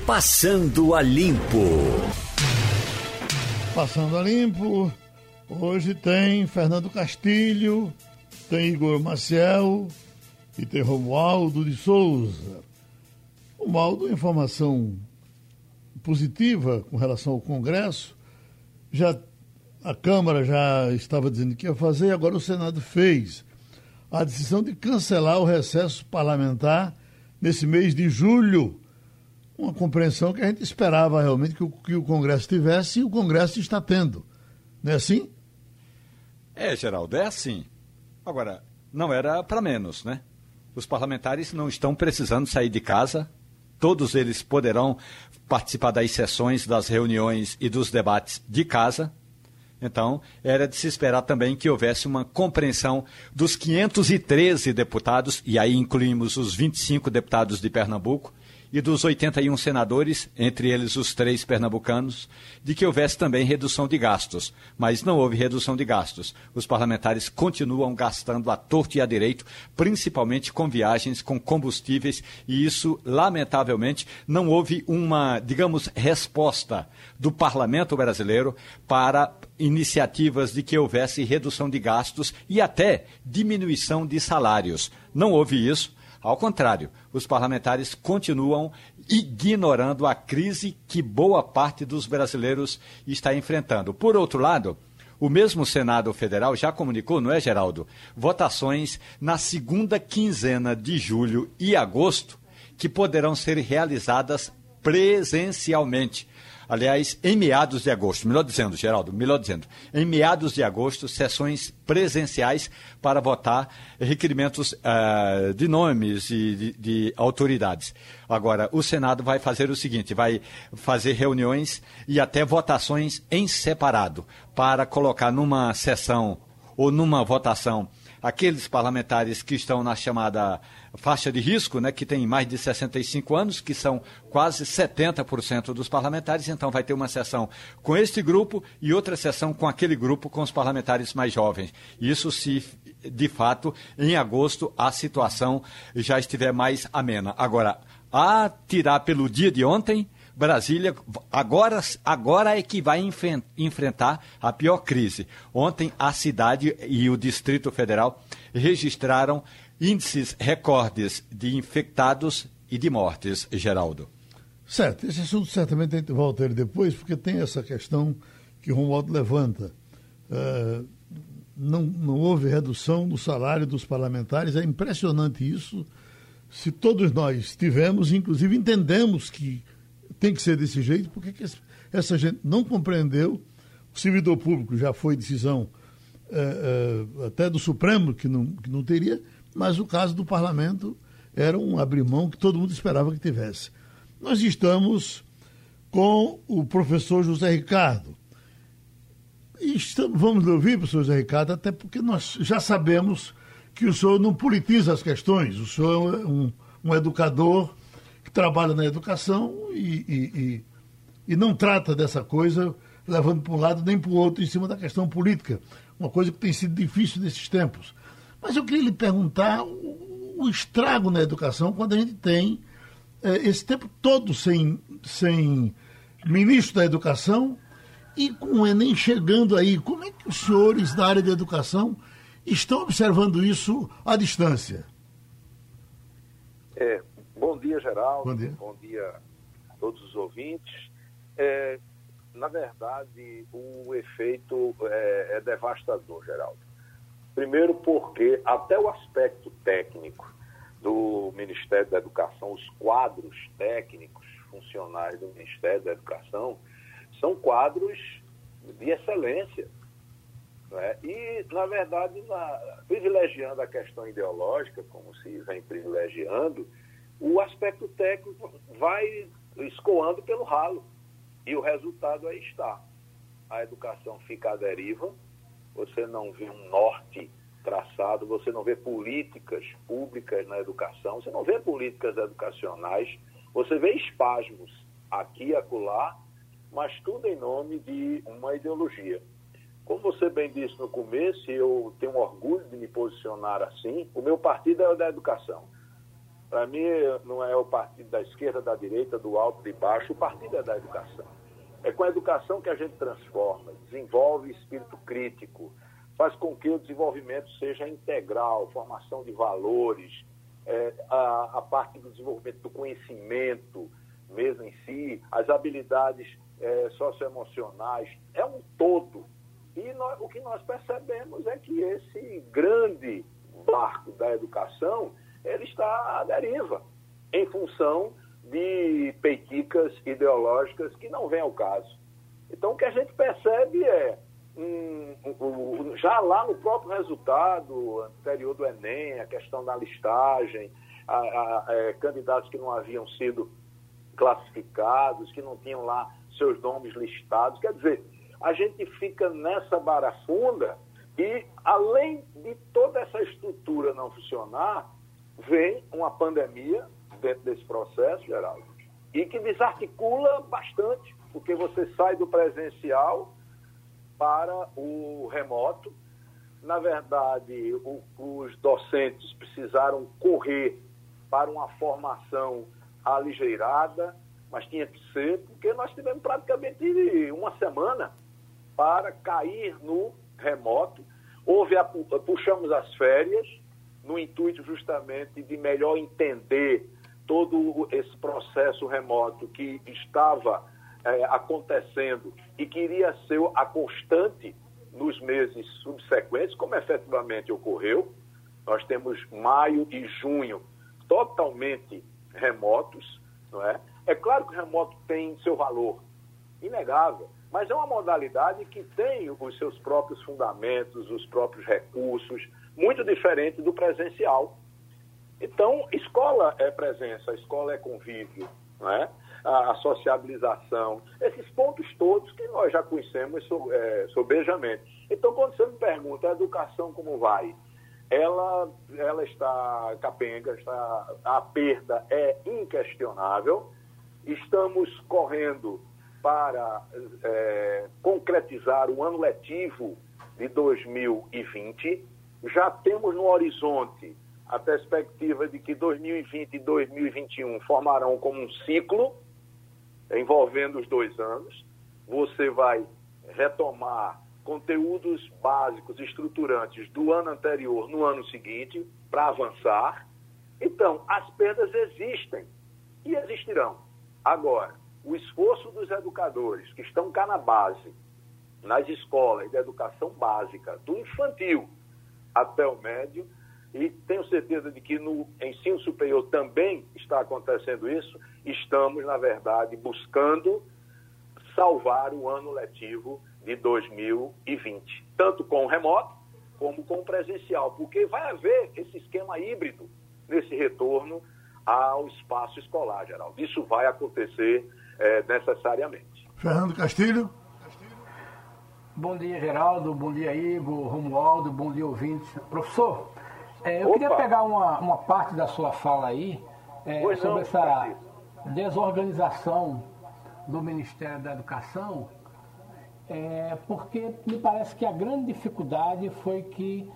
Passando a Limpo. Passando a Limpo, hoje tem Fernando Castilho, tem Igor Maciel e tem Romualdo de Souza. Romualdo, informação positiva com relação ao Congresso. A Câmara já estava dizendo que ia fazer, agora o Senado fez a decisão de cancelar o recesso parlamentar nesse mês de julho. Uma compreensão que a gente esperava realmente que o Congresso tivesse, e o Congresso está tendo. Não é assim? Geraldo, é assim. Agora, não era para menos, né? Os parlamentares não estão precisando sair de casa. Todos eles poderão participar das sessões, das reuniões e dos debates de casa. Então, era de se esperar também que houvesse uma compreensão dos 513 deputados, e aí incluímos os 25 deputados de Pernambuco, e dos 81 senadores, entre eles os 3 pernambucanos, de que houvesse também redução de gastos. Mas não houve redução de gastos. Os parlamentares continuam gastando à torto e à direito, principalmente com viagens, com combustíveis, e isso, lamentavelmente, não houve uma, digamos, resposta do parlamento brasileiro para iniciativas de que houvesse redução de gastos e até diminuição de salários. Não houve isso. Ao contrário, os parlamentares continuam ignorando a crise que boa parte dos brasileiros está enfrentando. Por outro lado, o mesmo Senado Federal já comunicou, não é, Geraldo, votações na segunda quinzena de julho e agosto que poderão ser realizadas presencialmente. Aliás, em meados de agosto, Geraldo, em meados de agosto, sessões presenciais para votar requerimentos de nomes e de autoridades. Agora, o Senado vai fazer o seguinte, vai fazer reuniões e até votações em separado, para colocar numa sessão ou numa votação aqueles parlamentares que estão na chamada faixa de risco, né, que tem mais de 65 anos, que são quase 70% dos parlamentares. Então vai ter uma sessão com este grupo e outra sessão com aquele grupo, com os parlamentares mais jovens. Isso se, de fato, em agosto a situação já estiver mais amena. Agora, a tirar pelo dia de ontem, Brasília agora é que vai enfrentar a pior crise. Ontem a cidade e o Distrito Federal registraram índices recordes de infectados e de mortes, Geraldo. Certo, esse assunto certamente a gente volta a ele depois, porque tem essa questão que o Romualdo levanta. Não houve redução do salário dos parlamentares, é impressionante isso. Se todos nós tivemos, inclusive entendemos que tem que ser desse jeito, porque que essa gente não compreendeu. O servidor público já foi decisão até do Supremo, que não teria, mas o caso do parlamento era um abrir-mão que todo mundo esperava que tivesse. Nós estamos com o professor José Ricardo. Vamos ouvir, professor José Ricardo, até porque nós já sabemos que o senhor não politiza as questões. O senhor é um educador que trabalha na educação e não trata dessa coisa levando para um lado nem para o outro em cima da questão política, uma coisa que tem sido difícil nesses tempos. Mas eu queria lhe perguntar o estrago na educação quando a gente tem esse tempo todo sem ministro da educação e com o Enem chegando aí. Como é que os senhores da área de educação estão observando isso à distância? Bom dia, Geraldo. Bom dia a todos os ouvintes. Na verdade, o efeito é devastador, Geraldo. Primeiro porque até o aspecto técnico do Ministério da Educação, os quadros técnicos funcionais do Ministério da Educação, são quadros de excelência. Né? E, na verdade, privilegiando a questão ideológica, como se vem privilegiando, o aspecto técnico vai escoando pelo ralo. E o resultado aí está. A educação fica à deriva, você não vê um norte traçado, você não vê políticas públicas na educação, você não vê políticas educacionais, você vê espasmos aqui e acolá, mas tudo em nome de uma ideologia. Como você bem disse no começo, e eu tenho orgulho de me posicionar assim, o meu partido é o da educação. Para mim, não é o partido da esquerda, da direita, do alto, de baixo. O partido é da educação. É com a educação que a gente transforma, desenvolve espírito crítico, faz com que o desenvolvimento seja integral, formação de valores, a parte do desenvolvimento do conhecimento mesmo em si, as habilidades socioemocionais, é um todo. E o que nós percebemos é que esse grande barco da educação, ele está à deriva, em função de peiticas ideológicas que não vêm ao caso. Então, o que a gente percebe é, já lá no próprio resultado anterior do Enem, a questão da listagem, candidatos que não haviam sido classificados, que não tinham lá seus nomes listados. Quer dizer, a gente fica nessa barafunda e, além de toda essa estrutura não funcionar, vem uma pandemia dentro desse processo, Geraldo, e que desarticula bastante, porque você sai do presencial para o remoto. Na verdade, os docentes precisaram correr para uma formação aligeirada, mas tinha que ser, porque nós tivemos praticamente uma semana para cair no remoto. Puxamos as férias, no intuito justamente de melhor entender todo esse processo remoto que estava acontecendo e que iria ser a constante nos meses subsequentes, como efetivamente ocorreu. Nós temos maio e junho totalmente remotos, não é? É claro que o remoto tem seu valor, inegável, mas é uma modalidade que tem os seus próprios fundamentos, os próprios recursos, muito diferente do presencial. Então, escola é presença, escola é convívio, não é? A sociabilização, esses pontos todos que nós já conhecemos sobejamente. Então, quando você me pergunta a educação como vai, ela está capenga, a perda é inquestionável. Estamos correndo para concretizar o ano letivo de 2020. Já temos no horizonte a perspectiva de que 2020 e 2021 formarão como um ciclo envolvendo os 2 anos. Você vai retomar conteúdos básicos, estruturantes do ano anterior no ano seguinte, para avançar. Então, as perdas existem e existirão. Agora, o esforço dos educadores que estão cá na base, nas escolas de educação básica, do infantil até o médio, e tenho certeza de que no ensino superior também está acontecendo isso, estamos, na verdade, buscando salvar o ano letivo de 2020, tanto com o remoto como com o presencial, porque vai haver esse esquema híbrido nesse retorno ao espaço escolar, Geraldo. Isso vai acontecer necessariamente. Fernando Castilho. Bom dia, Geraldo. Bom dia, Igor, Romualdo. Bom dia, ouvintes. Professor, eu queria pegar uma parte da sua fala aí sobre essa desorganização do Ministério da Educação, porque me parece que a grande dificuldade foi que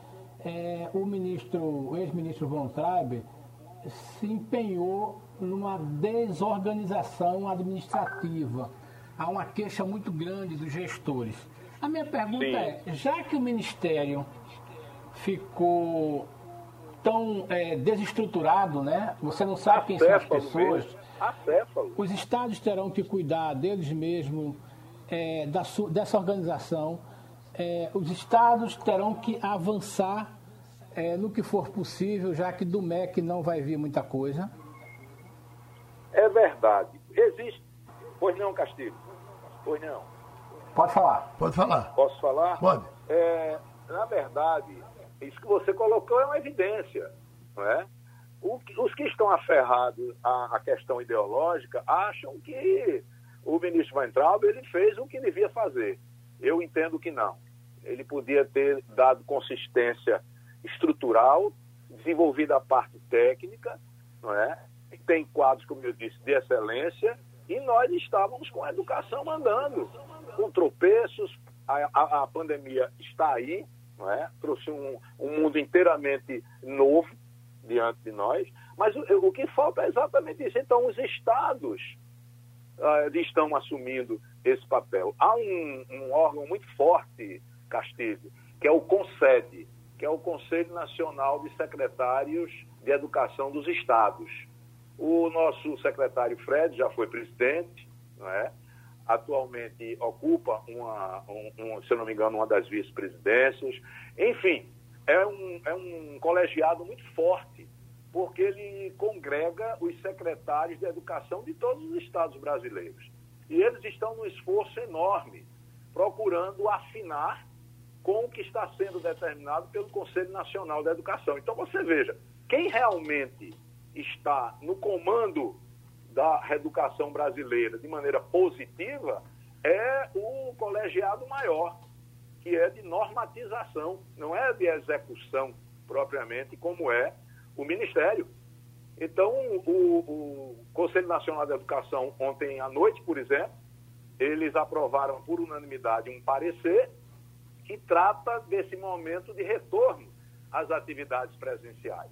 o ex-ministro Von Traub se empenhou numa desorganização administrativa. Há uma queixa muito grande dos gestores. A minha pergunta já que o Ministério ficou tão desestruturado, né? Você não sabe quem são as pessoas. Os estados terão que cuidar deles mesmos, dessa organização. Os estados terão que avançar no que for possível, já que do MEC não vai vir muita coisa. É verdade. Existe. Pois não, Castilho? Pois não. Pode falar. Pode falar. Posso falar? Pode. Na verdade, isso que você colocou é uma evidência, não é? Os que estão aferrados à questão ideológica acham que o ministro Weintraub ele fez o que devia fazer. Eu entendo que não. Ele podia ter dado consistência estrutural, desenvolvido a parte técnica, não é? Tem quadros, como eu disse, de excelência, e nós estávamos com a educação andando, com tropeços. A pandemia está aí, não é? Trouxe um mundo inteiramente novo diante de nós, Mas o que falta é exatamente isso. Então, os estados estão assumindo esse papel. Há um órgão muito forte, Castilho, que é o CONSED, que é o Conselho Nacional de Secretários de Educação dos Estados. O nosso secretário Fred já foi presidente, não é? Atualmente ocupa, se eu não me engano, uma das vice-presidências. Enfim, é um colegiado muito forte, porque ele congrega os secretários de educação de todos os estados brasileiros. E eles estão num esforço enorme, procurando afinar com o que está sendo determinado pelo Conselho Nacional da Educação. Então, você veja, quem realmente está no comando da educação brasileira de maneira positiva é o colegiado maior, que é de normatização, não é de execução propriamente, como é o Ministério. Então, o Conselho Nacional da Educação, ontem à noite, por exemplo, eles aprovaram por unanimidade um parecer que trata desse momento de retorno às atividades presenciais.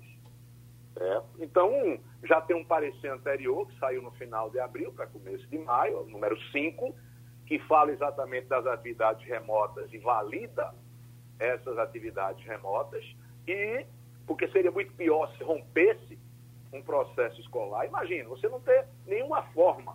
Então, já tem um parecer anterior, que saiu no final de abril para começo de maio, o número 5, que fala exatamente das atividades remotas e valida essas atividades remotas, e porque seria muito pior se rompesse um processo escolar. Imagina, você não ter nenhuma forma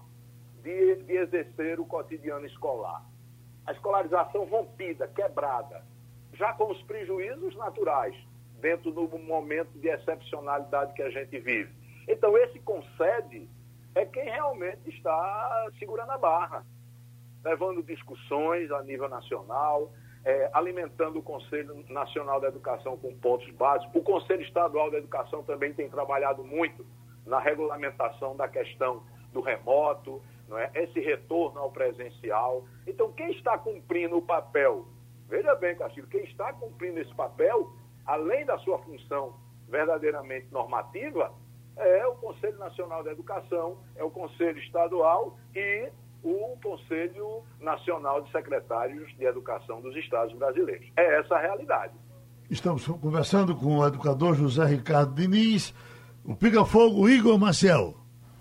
de exercer o cotidiano escolar. A escolarização rompida, quebrada, já com os prejuízos naturais, dentro do momento de excepcionalidade que a gente vive. Então, esse CONSED é quem realmente está segurando a barra, levando discussões a nível nacional, alimentando o Conselho Nacional da Educação com pontos básicos. O Conselho Estadual da Educação também tem trabalhado muito na regulamentação da questão do remoto, não é? Esse retorno ao presencial. Então, quem está cumprindo o papel, veja bem, Castilho, quem está cumprindo esse papel, além da sua função verdadeiramente normativa, é o Conselho Nacional da Educação, é o Conselho Estadual e o Conselho Nacional de Secretários de Educação dos Estados brasileiros. É essa a realidade. Estamos conversando com o educador José Ricardo Diniz, o Pica-Fogo Igor Maciel.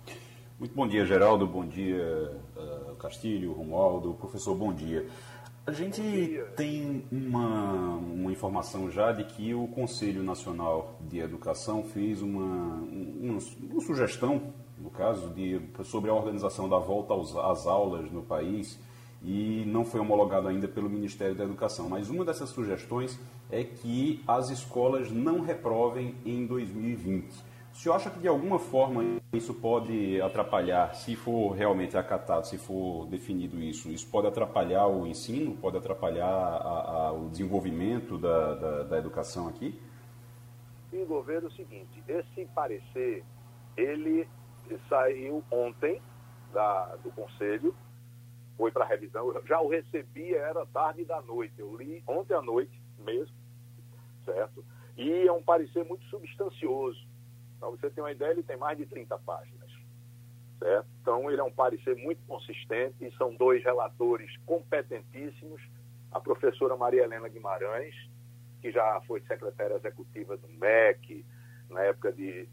Muito bom dia, Geraldo. Bom dia, Castilho, Romualdo. Professor, bom dia. A gente tem uma informação já de que o Conselho Nacional de Educação fez uma sugestão, no caso, sobre a organização da volta às aulas no país e não foi homologado ainda pelo Ministério da Educação. Mas uma dessas sugestões é que as escolas não reprovem em 2020. O senhor acha que de alguma forma isso pode atrapalhar, se for realmente acatado, se for definido isso pode atrapalhar o ensino, pode atrapalhar o desenvolvimento da educação aqui? Igor, veja o seguinte, esse parecer, ele saiu ontem do Conselho, foi para revisão, eu já o recebi, era tarde da noite, eu li ontem à noite mesmo, certo? E é um parecer muito substancioso. Para você ter uma ideia, ele tem mais de 30 páginas, certo? Então, ele é um parecer muito consistente, e são dois relatores competentíssimos, a professora Maria Helena Guimarães, que já foi secretária executiva do MEC, na época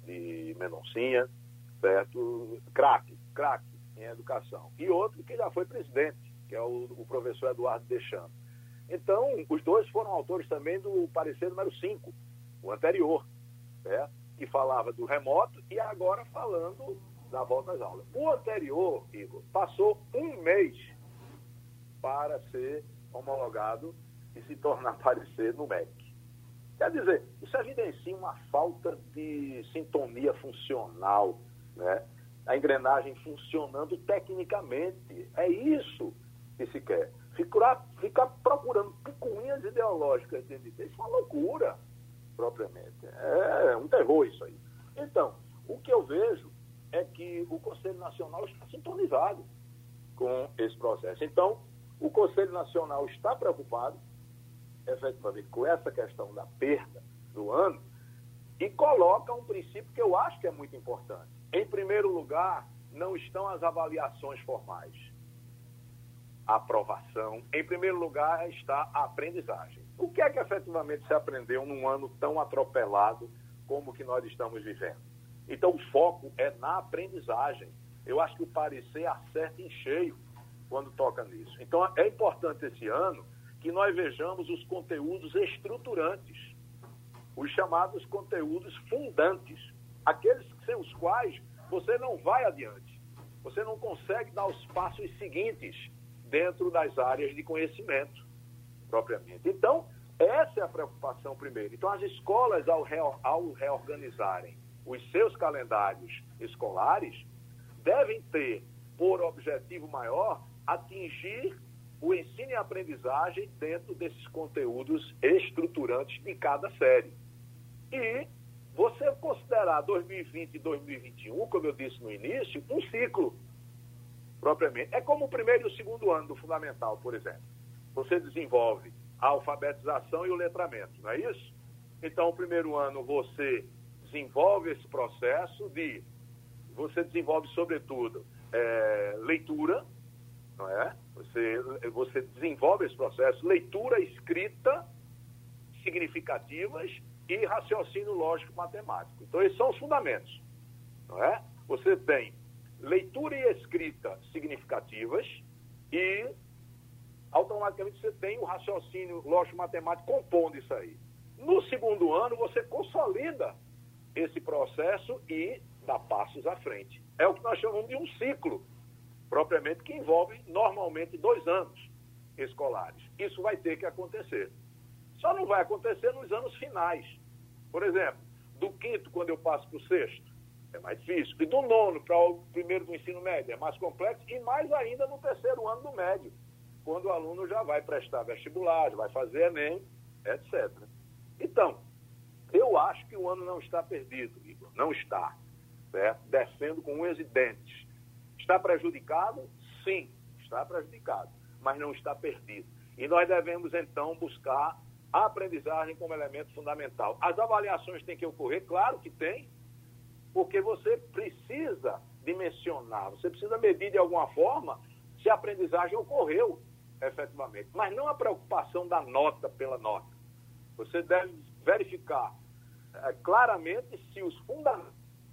de Mendoncinha, certo? Craque em educação. E outro que já foi presidente, que é o professor Eduardo Deschamps. Então, os dois foram autores também do parecer número 5, o anterior, certo? Que falava do remoto e agora falando da volta às aulas. O anterior, Igor, passou um mês para ser homologado e se tornar parecer no MEC. Quer dizer, isso evidencia uma falta de sintonia funcional, né? A engrenagem funcionando tecnicamente. É isso que se quer. Ficar procurando picuinhas ideológicas dentro disso é uma loucura, propriamente. É um terror isso aí. Então, o que eu vejo é que o Conselho Nacional está sintonizado com esse processo. Então, o Conselho Nacional está preocupado, efetivamente, com essa questão da perda do ano e coloca um princípio que eu acho que é muito importante. Em primeiro lugar, não estão as avaliações formais. A aprovação. Em primeiro lugar, está a aprendizagem. O que é que efetivamente se aprendeu num ano tão atropelado como o que nós estamos vivendo? Então, o foco é na aprendizagem. Eu acho que o parecer acerta em cheio quando toca nisso. Então, é importante esse ano que nós vejamos os conteúdos estruturantes, os chamados conteúdos fundantes, aqueles sem os quais você não vai adiante, você não consegue dar os passos seguintes dentro das áreas de conhecimento, propriamente. Então, essa é a preocupação primeiro. Então, as escolas, ao reorganizarem os seus calendários escolares, devem ter, por objetivo maior, atingir o ensino e aprendizagem dentro desses conteúdos estruturantes de cada série. E você considerar 2020 e 2021, como eu disse no início, um ciclo, propriamente. É como o primeiro e o segundo ano do fundamental, por exemplo. Você desenvolve a alfabetização e o letramento, não é isso? Então, o primeiro ano você desenvolve esse processo você desenvolve, sobretudo, leitura, não é? Você desenvolve esse processo, leitura, escrita, significativas e raciocínio lógico-matemático. Então, esses são os fundamentos, não é? Você tem leitura e escrita significativas e, automaticamente, você tem o raciocínio lógico-matemático compondo isso aí. No segundo ano, você consolida esse processo e dá passos à frente. É o que nós chamamos de um ciclo, propriamente, que envolve, normalmente, 2 anos escolares. Isso vai ter que acontecer. Só não vai acontecer nos anos finais. Por exemplo, do 5º, quando eu passo para o 6º, é mais difícil. E do 9º para o 1º do ensino médio é mais complexo. E mais ainda no 3º ano do médio, quando o aluno já vai prestar vestibular, já vai fazer Enem, etc. Então, eu acho que o ano não está perdido, Igor. Não está. Certo? Defendo com unhas e dentes. Está prejudicado? Sim, está prejudicado. Mas não está perdido. E nós devemos, então, buscar a aprendizagem como elemento fundamental. As avaliações têm que ocorrer? Claro que tem, porque você precisa dimensionar, você precisa medir de alguma forma se a aprendizagem ocorreu efetivamente. Mas não a preocupação da nota pela nota. Você deve verificar claramente se os fundamentos,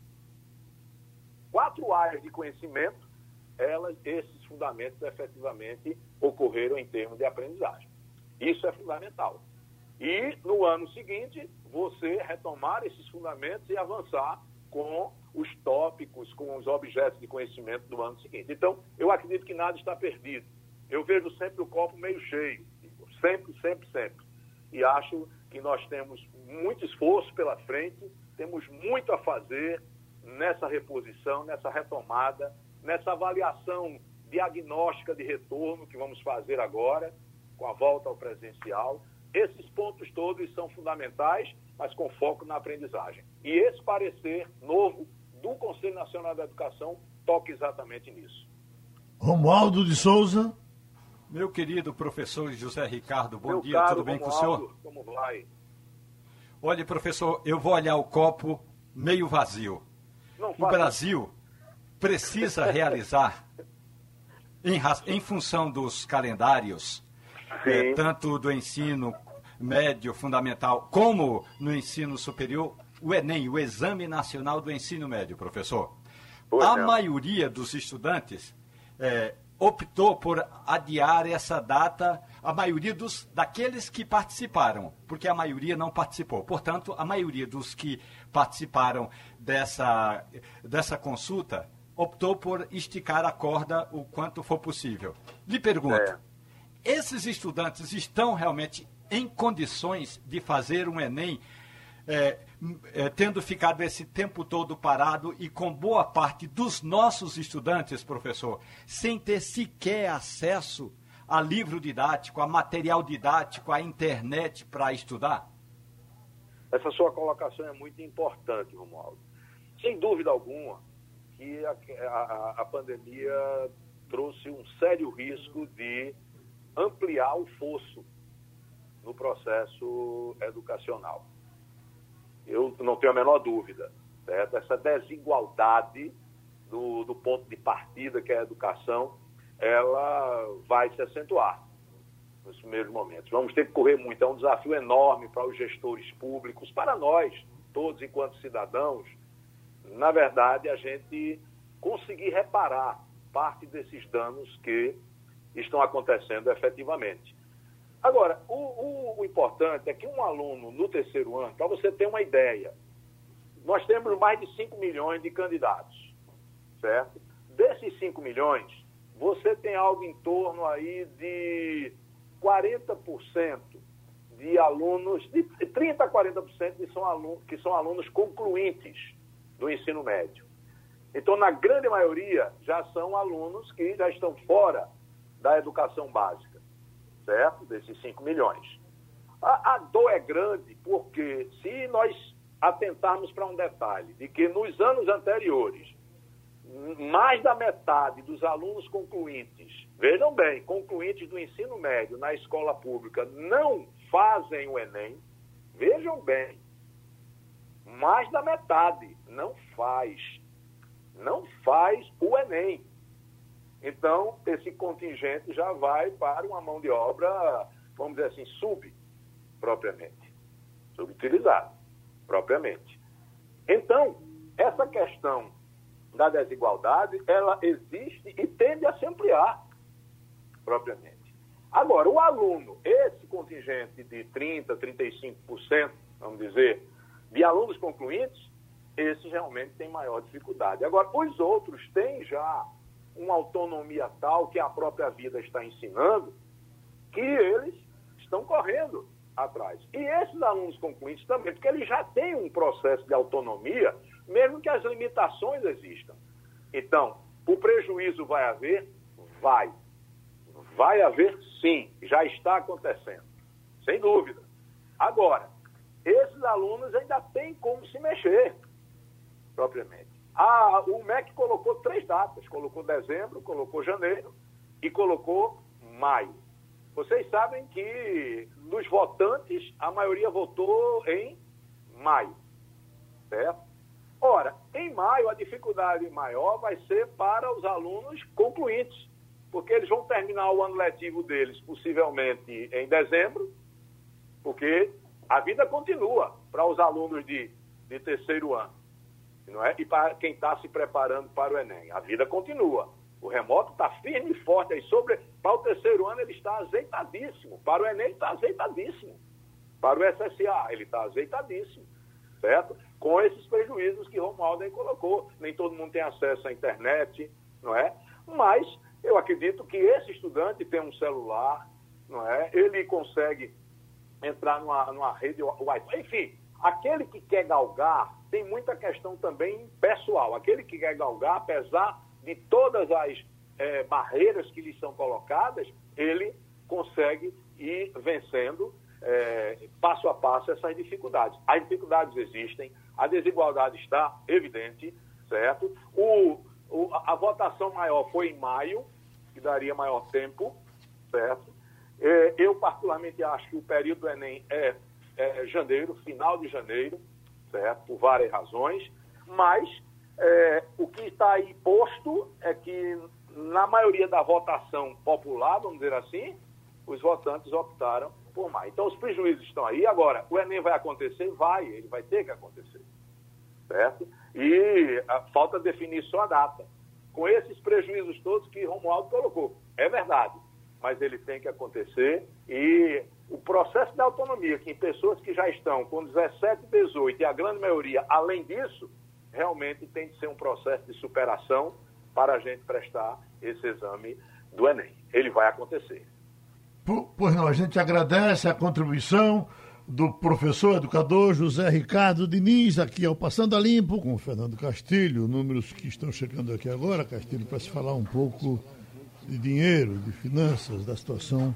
4 áreas de conhecimento, esses fundamentos efetivamente ocorreram em termos de aprendizagem. Isso é fundamental. E, no ano seguinte, você retomar esses fundamentos e avançar com os tópicos, com os objetos de conhecimento do ano seguinte. Então, eu acredito que nada está perdido. Eu vejo sempre o copo meio cheio. Sempre, sempre, sempre. E acho que nós temos muito esforço pela frente, temos muito a fazer nessa reposição, nessa retomada, nessa avaliação diagnóstica de retorno que vamos fazer agora, com a volta ao presencial. Esses pontos todos são fundamentais, mas com foco na aprendizagem. E esse parecer novo do Conselho Nacional da Educação toca exatamente nisso. Romualdo de Souza. Meu querido professor José Ricardo, bom Meu dia, caro tudo bem Romualdo, com o senhor? Como vai? Olha, professor, eu vou olhar o copo meio vazio. Não O faça... Brasil precisa realizar, em função dos calendários, tanto do ensino médio, fundamental, como no ensino superior, o Enem, o Exame Nacional do Ensino Médio, professor. A maioria dos estudantes optou por adiar essa data, a maioria daqueles que participaram, porque a maioria não participou. Portanto, a maioria dos que participaram dessa consulta optou por esticar a corda o quanto for possível. Lhe pergunto, esses estudantes estão realmente em condições de fazer um Enem, tendo ficado esse tempo todo parado e com boa parte dos nossos estudantes, professor, sem ter sequer acesso a livro didático, a material didático, a internet para estudar? Essa sua colocação é muito importante, Romualdo. Sem dúvida alguma que a pandemia trouxe um sério risco de ampliar o fosso no processo educacional. Eu não tenho a menor dúvida, certo? Essa desigualdade do ponto de partida, que é a educação, ela vai se acentuar nos primeiros momentos. Vamos ter que correr muito. É um desafio enorme para os gestores públicos, para nós, todos enquanto cidadãos, na verdade, a gente conseguir reparar parte desses danos que estão acontecendo efetivamente. Agora, o importante é que um aluno no terceiro ano, para você ter uma ideia, nós temos mais de 5 milhões de candidatos, certo? Desses 5 milhões, você tem algo em torno aí de 40% de alunos, de 30% a 40% que são alunos concluintes do ensino médio. Então, na grande maioria, já são alunos que já estão fora da educação básica, certo? Desses 5 milhões. A dor é grande porque se nós atentarmos para um detalhe de que nos anos anteriores, mais da metade dos alunos concluintes, vejam bem, concluintes do ensino médio na escola pública não fazem o Enem, vejam bem, mais da metade não faz o Enem. Então, esse contingente já vai para uma mão de obra, vamos dizer assim, subutilizada, propriamente. Então, essa questão da desigualdade, ela existe e tende a se ampliar, propriamente. Agora, o aluno, esse contingente de 30%, 35%, vamos dizer, de alunos concluintes, esses realmente têm maior dificuldade. Agora, os outros têm já uma autonomia tal que a própria vida está ensinando que eles estão correndo atrás. E esses alunos concluintes também, porque eles já têm um processo de autonomia, mesmo que as limitações existam. Então, o prejuízo vai haver? Vai. Vai haver, sim. Já está acontecendo. Sem dúvida. Agora, esses alunos ainda têm como se mexer, propriamente. O MEC colocou 3 datas. Colocou dezembro, colocou janeiro e colocou maio. Vocês sabem que dos votantes, a maioria votou em maio, certo? Ora, em maio, a dificuldade maior vai ser para os alunos concluintes, porque eles vão terminar o ano letivo deles, possivelmente em dezembro, porque a vida continua para os alunos de terceiro ano, não é? E para quem está se preparando para o Enem. A vida continua. O remoto está firme e forte. Aí para o terceiro ano ele está azeitadíssimo. Para o Enem ele está azeitadíssimo. Para o SSA ele está azeitadíssimo. Certo? Com esses prejuízos que Romualdo aí colocou. Nem todo mundo tem acesso à internet, não é? Mas eu acredito que esse estudante tem um celular, não é? Ele consegue entrar numa rede Wi-Fi. Enfim, aquele que quer galgar, tem muita questão também pessoal. Aquele que quer galgar, apesar de todas as barreiras que lhe são colocadas, ele consegue ir vencendo passo a passo essas dificuldades. As dificuldades existem, a desigualdade está evidente, certo? A votação maior foi em maio, que daria maior tempo, certo? Eu particularmente acho que o período do Enem é janeiro, final de janeiro, certo? Por várias razões, mas o que está aí posto é que na maioria da votação popular, vamos dizer assim, os votantes optaram por maio. Então os prejuízos estão aí. Agora, o Enem vai acontecer? Ele vai ter que acontecer, certo? E falta definir só a data. Com esses prejuízos todos que Romualdo colocou. É verdade, mas ele tem que acontecer e o processo de autonomia, que em pessoas que já estão com 17, 18 e a grande maioria, além disso, realmente tem de ser um processo de superação para a gente prestar esse exame do Enem. Ele vai acontecer. Pois não, a gente agradece a contribuição do professor educador José Ricardo Diniz, aqui ao Passando a Limpo, com o Fernando Castilho, números que estão chegando aqui agora, Castilho, para se falar um pouco de dinheiro, de finanças, da situação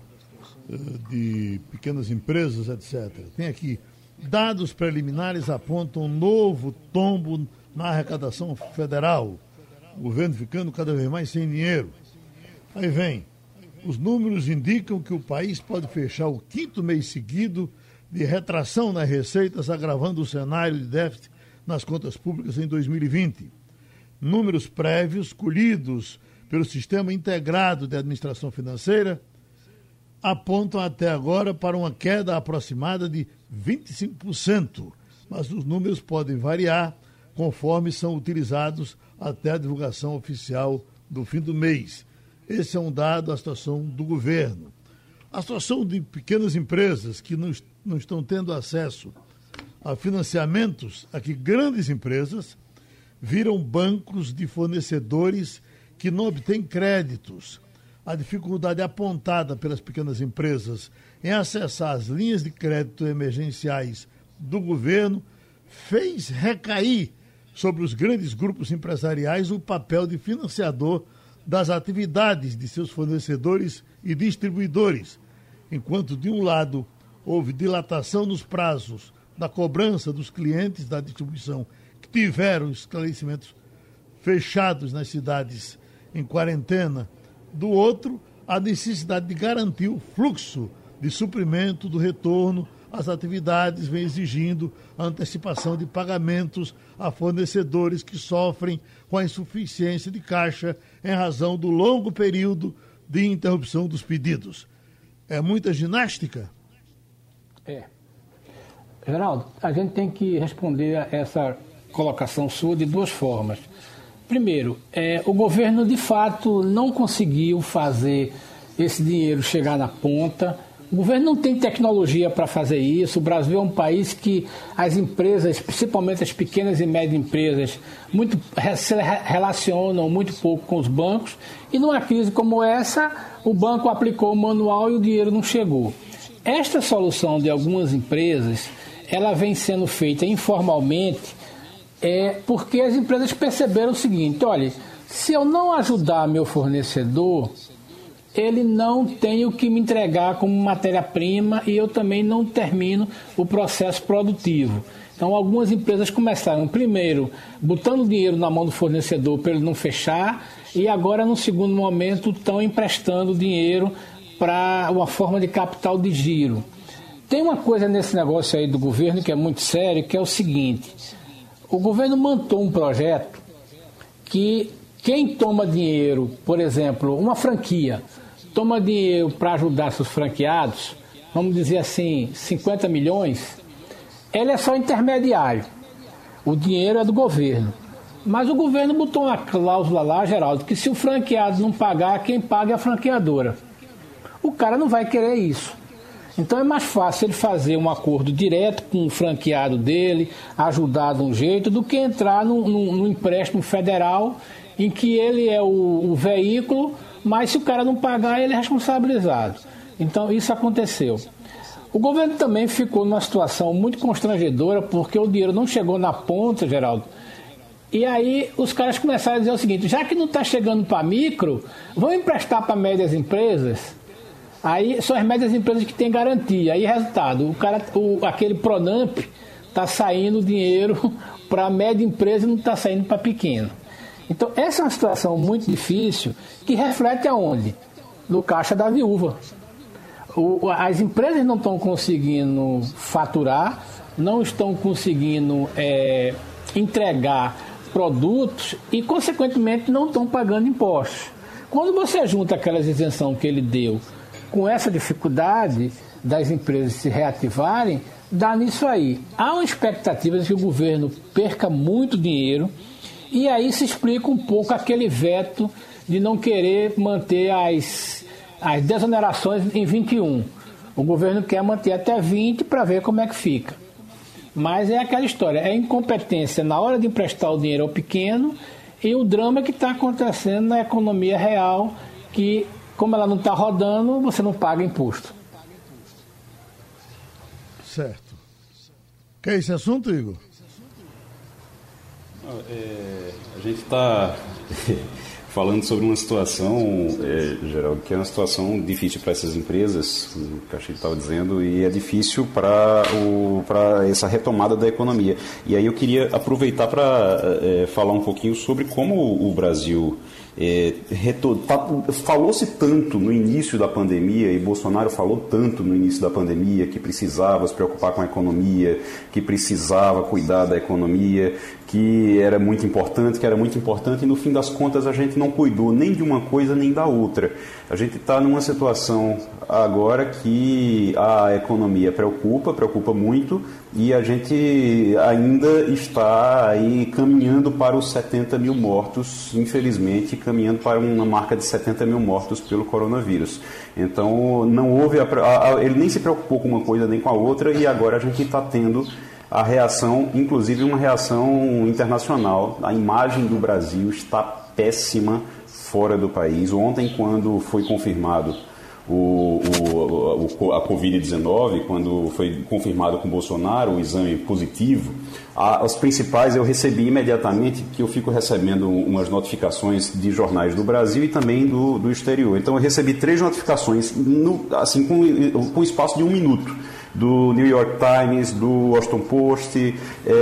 de pequenas empresas, etc. Tem aqui, dados preliminares apontam um novo tombo na arrecadação federal, o governo ficando cada vez mais sem dinheiro. Aí vem, os números indicam que o país pode fechar o 5º mês seguido de retração nas receitas, agravando o cenário de déficit nas contas públicas em 2020. Números prévios, colhidos pelo Sistema Integrado de Administração Financeira, apontam até agora para uma queda aproximada de 25%, mas os números podem variar conforme são utilizados até a divulgação oficial do fim do mês. Esse é um dado da situação do governo. A situação de pequenas empresas que não estão tendo acesso a financiamentos, a que grandes empresas viram bancos de fornecedores que não obtêm créditos. A dificuldade apontada pelas pequenas empresas em acessar as linhas de crédito emergenciais do governo fez recair sobre os grandes grupos empresariais o papel de financiador das atividades de seus fornecedores e distribuidores, enquanto, de um lado, houve dilatação nos prazos da cobrança dos clientes da distribuição que tiveram esclarecimentos fechados nas cidades em quarentena, do outro, a necessidade de garantir o fluxo de suprimento do retorno às atividades vem exigindo a antecipação de pagamentos a fornecedores que sofrem com a insuficiência de caixa em razão do longo período de interrupção dos pedidos. É muita ginástica? Geraldo, a gente tem que responder a essa colocação sua de duas formas. Primeiro, o governo de fato não conseguiu fazer esse dinheiro chegar na ponta. O governo não tem tecnologia para fazer isso. O Brasil é um país que as empresas, principalmente as pequenas e médias empresas, se relacionam muito pouco com os bancos. E numa crise como essa, o banco aplicou o manual e o dinheiro não chegou. Esta solução de algumas empresas, ela vem sendo feita informalmente, porque as empresas perceberam o seguinte: olha, se eu não ajudar meu fornecedor, ele não tem o que me entregar como matéria-prima e eu também não termino o processo produtivo. Então, algumas empresas começaram, primeiro, botando dinheiro na mão do fornecedor para ele não fechar, e agora, no segundo momento, estão emprestando dinheiro para uma forma de capital de giro. Tem uma coisa nesse negócio aí do governo que é muito sério, que é o seguinte: o governo montou um projeto que quem toma dinheiro, por exemplo, uma franquia, toma dinheiro para ajudar seus franqueados, vamos dizer assim, 50 milhões, ele é só intermediário. O dinheiro é do governo. Mas o governo botou uma cláusula lá, Geraldo, que se o franqueado não pagar, quem paga é a franqueadora. O cara não vai querer isso. Então é mais fácil ele fazer um acordo direto com o franqueado dele, ajudar de um jeito, do que entrar num empréstimo federal em que ele é o veículo, mas se o cara não pagar, ele é responsabilizado. Então isso aconteceu. O governo também ficou numa situação muito constrangedora, porque o dinheiro não chegou na ponta, Geraldo. E aí os caras começaram a dizer o seguinte: já que não está chegando para micro, vamos emprestar para médias empresas. Aí são as médias empresas que têm garantia. Aí, resultado, aquele Pronamp está saindo dinheiro para a média empresa e não está saindo para pequeno. Então, essa é uma situação muito difícil que reflete aonde? No caixa da viúva. As empresas não estão conseguindo faturar, não estão conseguindo entregar produtos e, consequentemente, não estão pagando impostos. Quando você junta aquelas isenções que ele deu com essa dificuldade das empresas se reativarem, dá nisso aí. Há uma expectativa de que o governo perca muito dinheiro, e aí se explica um pouco aquele veto de não querer manter as desonerações em 21. O governo quer manter até 20 para ver como é que fica. Mas é aquela história, é incompetência na hora de emprestar o dinheiro ao pequeno e o drama que está acontecendo na economia real, que, como ela não está rodando, você não paga imposto. Certo. Quer esse assunto, Igor? A gente está falando sobre uma situação, Geraldo, que é uma situação difícil para essas empresas, o Castilho estava dizendo, e é difícil para essa retomada da economia. E aí eu queria aproveitar para falar um pouquinho sobre como o Brasil falou-se tanto no início da pandemia, e Bolsonaro falou tanto no início da pandemia que precisava se preocupar com a economia, que precisava cuidar da economia, que era muito importante, e no fim das contas a gente não cuidou nem de uma coisa nem da outra. A gente está numa situação agora que a economia preocupa muito, e a gente ainda está aí caminhando para os 70 mil mortos, infelizmente, caminhando para uma marca de 70 mil mortos pelo coronavírus. Então, não houve ele nem se preocupou com uma coisa nem com a outra, e agora a gente está tendo a reação, inclusive uma reação internacional. A imagem do Brasil está péssima fora do país. Ontem, quando foi confirmado a Covid-19, quando foi confirmado com Bolsonaro o exame positivo, os principais eu recebi imediatamente, que eu fico recebendo umas notificações de jornais do Brasil e também do exterior. Então eu recebi 3 notificações com espaço de 1 minuto. Do New York Times, do Washington Post,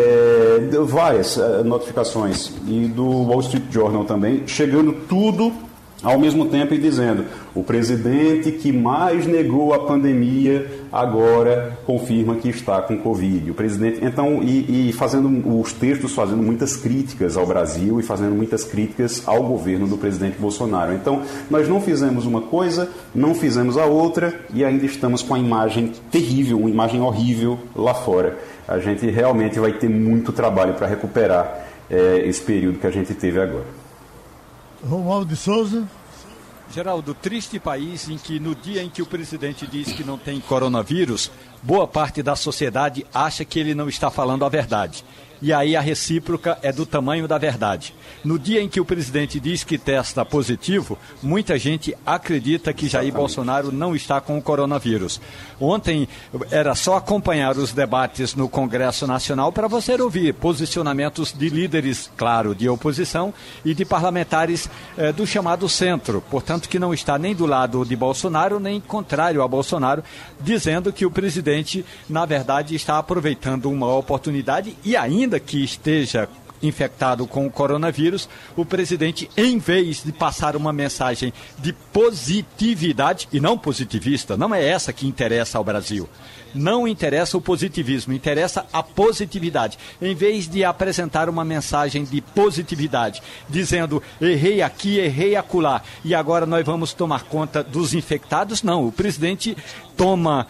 várias notificações, e do Wall Street Journal também, chegando tudo ao mesmo tempo e dizendo: o presidente que mais negou a pandemia agora confirma que está com Covid. O presidente, então, fazendo os textos, fazendo muitas críticas ao Brasil e fazendo muitas críticas ao governo do presidente Bolsonaro. Então, nós não fizemos uma coisa, não fizemos a outra, e ainda estamos com a imagem terrível, uma imagem horrível lá fora. A gente realmente vai ter muito trabalho para recuperar esse período que a gente teve agora. Romualdo de Souza. Geraldo, triste país em que no dia em que o presidente diz que não tem coronavírus, boa parte da sociedade acha que ele não está falando a verdade. E aí a recíproca é do tamanho da verdade. No dia em que o presidente diz que testa positivo, muita gente acredita que Jair Bolsonaro não está com o coronavírus. Ontem era só acompanhar os debates no Congresso Nacional para você ouvir posicionamentos de líderes, claro, de oposição e de parlamentares do chamado centro. Portanto, que não está nem do lado de Bolsonaro, nem contrário a Bolsonaro, dizendo que o presidente, na verdade, está aproveitando uma oportunidade, e ainda que esteja infectado com o coronavírus, o presidente, em vez de passar uma mensagem de positividade, e não positivista, não é essa que interessa ao Brasil. Não interessa o positivismo, interessa a positividade. Em vez de apresentar uma mensagem de positividade, dizendo errei aqui, errei acolá, e agora nós vamos tomar conta dos infectados, não. O presidente toma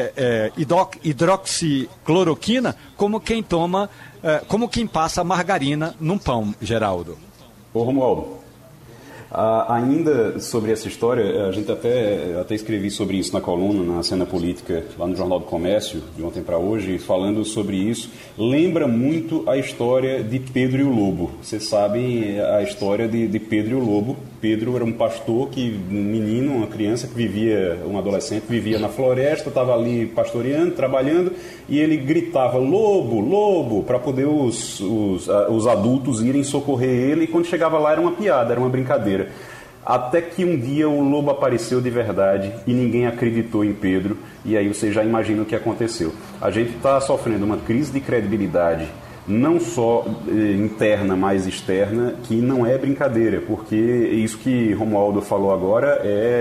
hidroxicloroquina como quem passa margarina num pão, Geraldo. Ô Romualdo, ainda sobre essa história, a gente até escrevi sobre isso na coluna, na Cena Política, lá no Jornal do Comércio, de ontem para hoje, falando sobre isso. Lembra muito a história de Pedro e o Lobo. Vocês sabem a história de Pedro e o Lobo. Pedro era um pastor, um menino, uma criança um adolescente, vivia na floresta, estava ali pastoreando, trabalhando, e ele gritava lobo, lobo, para poder os adultos irem socorrer ele, e quando chegava lá era uma piada, era uma brincadeira. Até que um dia o lobo apareceu de verdade e ninguém acreditou em Pedro, e aí você já imagina o que aconteceu. A gente está sofrendo uma crise de credibilidade, não só interna, mas externa, que não é brincadeira, porque isso que Romualdo falou agora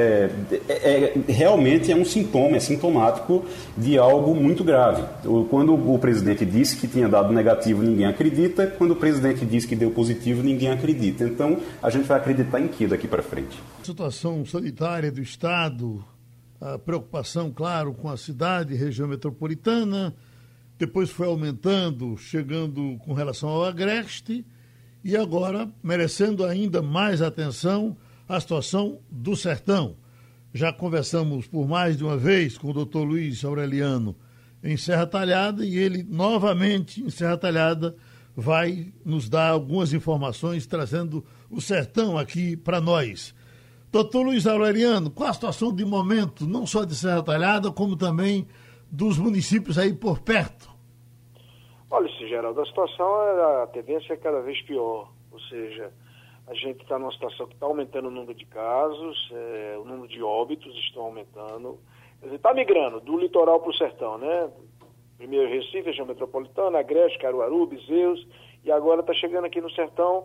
realmente é um sintoma, é sintomático de algo muito grave. Quando o presidente disse que tinha dado negativo, ninguém acredita. Quando o presidente disse que deu positivo, ninguém acredita. Então, a gente vai acreditar em que daqui para frente? A situação sanitária do Estado, a preocupação, claro, com a cidade, região metropolitana, depois foi aumentando, chegando com relação ao Agreste, e agora, merecendo ainda mais atenção, a situação do Sertão. Já conversamos por mais de uma vez com o doutor Luiz Aureliano em Serra Talhada, e ele, novamente, em Serra Talhada, vai nos dar algumas informações, trazendo o Sertão aqui para nós. Doutor Luiz Aureliano, qual a situação de momento, não só de Serra Talhada, como também dos municípios aí por perto? Olha, Geraldo, a situação, a tendência é cada vez pior. Ou seja, a gente está numa situação que está aumentando o número de casos, o número de óbitos estão aumentando. Quer dizer, está migrando do litoral para o sertão, né? Primeiro Recife, região metropolitana, Agreste, Caruaru, Bezerros, e agora está chegando aqui no sertão.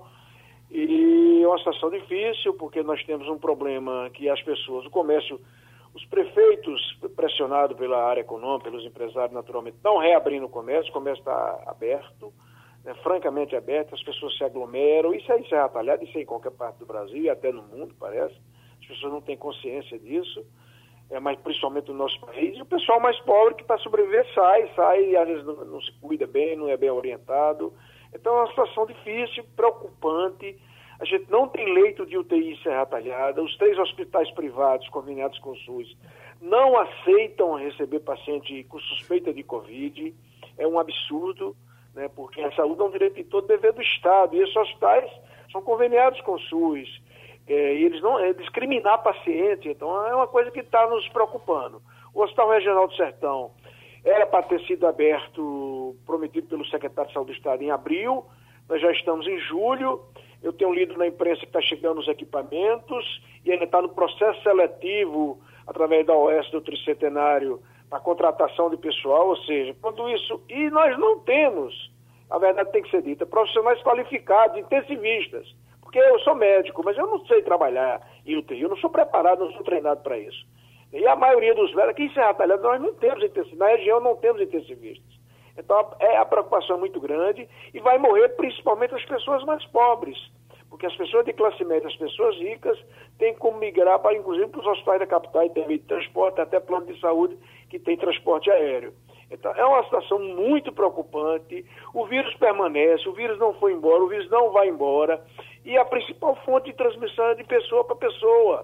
E é uma situação difícil, porque nós temos um problema que as pessoas, o comércio, os prefeitos, pressionados pela área econômica, pelos empresários, naturalmente, estão reabrindo o comércio está aberto, francamente aberta, as pessoas se aglomeram, isso é em Serra Talhada, isso é em qualquer parte do Brasil e até no mundo, parece. As pessoas não têm consciência disso, mas principalmente no nosso país. E o pessoal mais pobre que para sobreviver sai e às vezes não se cuida bem, não é bem orientado. Então é uma situação difícil, preocupante. A gente não tem leito de UTI em Serra Talhada, os 3 hospitais privados conveniados com o SUS não aceitam receber paciente com suspeita de Covid. É um absurdo, né, porque a saúde é um direito de todo dever do Estado, e esses hospitais são conveniados com o SUS, e eles não discriminar paciente, então é uma coisa que está nos preocupando. O Hospital Regional do Sertão era para ter sido aberto, prometido pelo secretário de Saúde do Estado em abril, nós já estamos em julho, eu tenho lido na imprensa que está chegando os equipamentos, e ainda está no processo seletivo, através da OS do Tricentenário, para contratação de pessoal, ou seja, quando isso... E nós não temos, a verdade tem que ser dita, profissionais qualificados, intensivistas, porque eu sou médico, mas eu não sei trabalhar em UTI, eu não sou preparado, não sou treinado para isso. E a maioria dos velhos, aqui em Serra Talhada, nós não temos intensivistas, na região não temos intensivistas. Então a preocupação é muito grande e vai morrer principalmente as pessoas mais pobres, porque as pessoas de classe média, as pessoas ricas, têm como migrar, para, inclusive, para os hospitais da capital e tem meio de transporte, até plano de saúde que tem transporte aéreo. Então, é uma situação muito preocupante, o vírus permanece, o vírus não foi embora, o vírus não vai embora, e a principal fonte de transmissão é de pessoa para pessoa.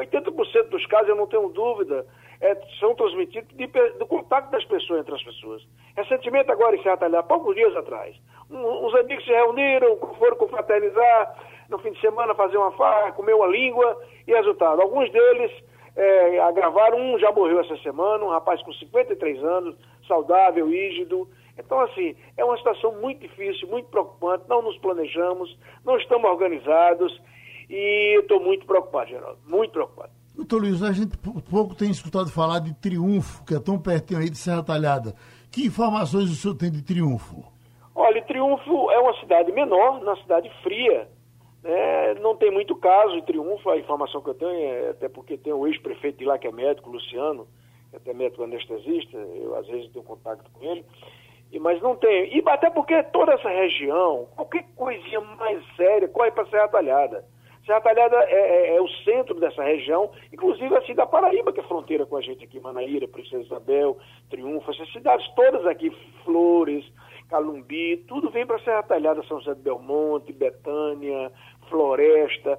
80% dos casos, eu não tenho dúvida, são transmitidos do contato das pessoas entre as pessoas. Recentemente, agora em Serra Talhada, poucos dias atrás, uns amigos se reuniram, foram confraternizar, no fim de semana fazer uma farra, comer uma língua, e resultado, alguns deles agravaram, um já morreu essa semana, um rapaz com 53 anos, saudável, rígido. Então, assim, é uma situação muito difícil, muito preocupante, não nos planejamos, não estamos organizados, e eu estou muito preocupado, Geraldo, muito preocupado. Doutor Luiz, a gente pouco tem escutado falar de Triunfo, que é tão pertinho aí de Serra Talhada. Que informações o senhor tem de Triunfo? Olha, Triunfo é uma cidade menor, uma cidade fria, né? Não tem muito caso em Triunfo, a informação que eu tenho é até porque tem o ex-prefeito de lá que é médico, Luciano, que é até médico anestesista, eu às vezes tenho contato com ele, mas não tem, e até porque toda essa região, qualquer coisinha mais séria, corre para Serra Talhada. Serra Talhada é o centro dessa região, inclusive assim da Paraíba, que é fronteira com a gente aqui, Manaíra, Princesa Isabel, Triunfo, essas cidades todas aqui, Flores, Calumbi, tudo vem para Serra Talhada, São José do Belmonte, Betânia, Floresta,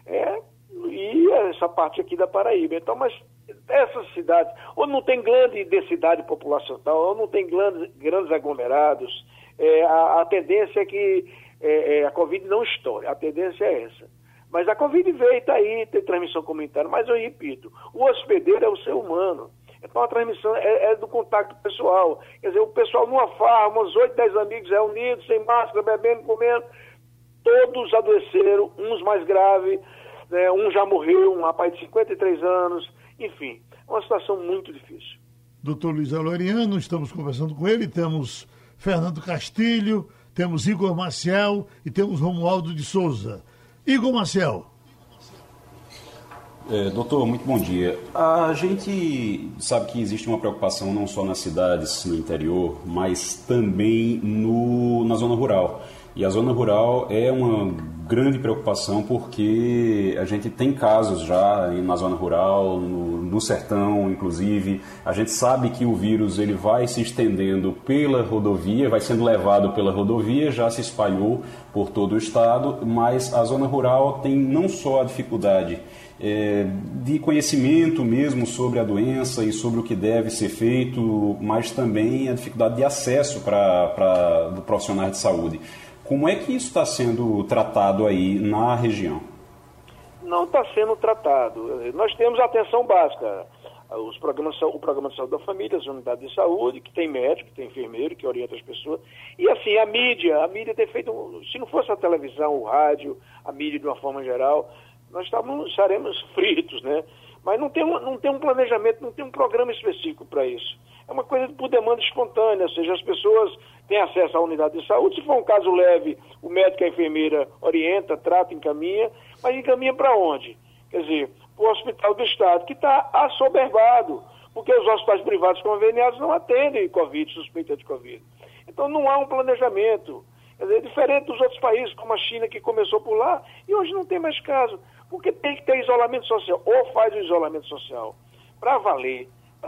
e essa parte aqui da Paraíba. Então, mas essas cidades, ou não tem grande densidade populacional, ou não tem grandes aglomerados, a tendência é que a Covid não estoure, a tendência é essa. Mas a Covid veio, está aí, tem transmissão comunitária, mas eu repito, o hospedeiro é o ser humano. Então a transmissão é do contato pessoal. Quer dizer, o pessoal numa farra, uns 8, 10 amigos reunidos, sem máscara, bebendo, comendo, todos adoeceram, uns mais graves, né, um já morreu, um rapaz de 53 anos, enfim, é uma situação muito difícil. Doutor Luiz Aloriano, estamos conversando com ele, temos Fernando Castilho, temos Igor Maciel e temos Romualdo de Souza. Igor Maciel. Doutor, muito bom dia. A gente sabe que existe uma preocupação não só nas cidades, no interior, mas também na zona rural. E a zona rural é uma grande preocupação porque a gente tem casos já na zona rural, no sertão, inclusive. A gente sabe que o vírus ele vai se estendendo pela rodovia, vai sendo levado pela rodovia, já se espalhou por todo o estado, mas a zona rural tem não só a dificuldade de conhecimento mesmo sobre a doença e sobre o que deve ser feito, mas também a dificuldade de acesso para profissionais de saúde. Como é que isso está sendo tratado aí na região? Não está sendo tratado. Nós temos a atenção básica, o programa de saúde da família, as unidades de saúde, que tem médico, que tem enfermeiro, que orienta as pessoas. E assim, a mídia tem feito, se não fosse a televisão, o rádio, a mídia de uma forma geral, nós estaremos fritos, né? Mas não tem um planejamento, não tem um programa específico para isso. É uma coisa por demanda espontânea, ou seja, as pessoas têm acesso à unidade de saúde, se for um caso leve, o médico e a enfermeira orienta, trata, encaminha, mas encaminha para onde? Quer dizer, para o Hospital do Estado, que está assoberbado, porque os hospitais privados conveniados não atendem Covid, suspeita de Covid. Então não há um planejamento. Quer dizer, diferente dos outros países, como a China, que começou por lá, e hoje não tem mais caso. Porque tem que ter isolamento social. Ou faz o isolamento social para valer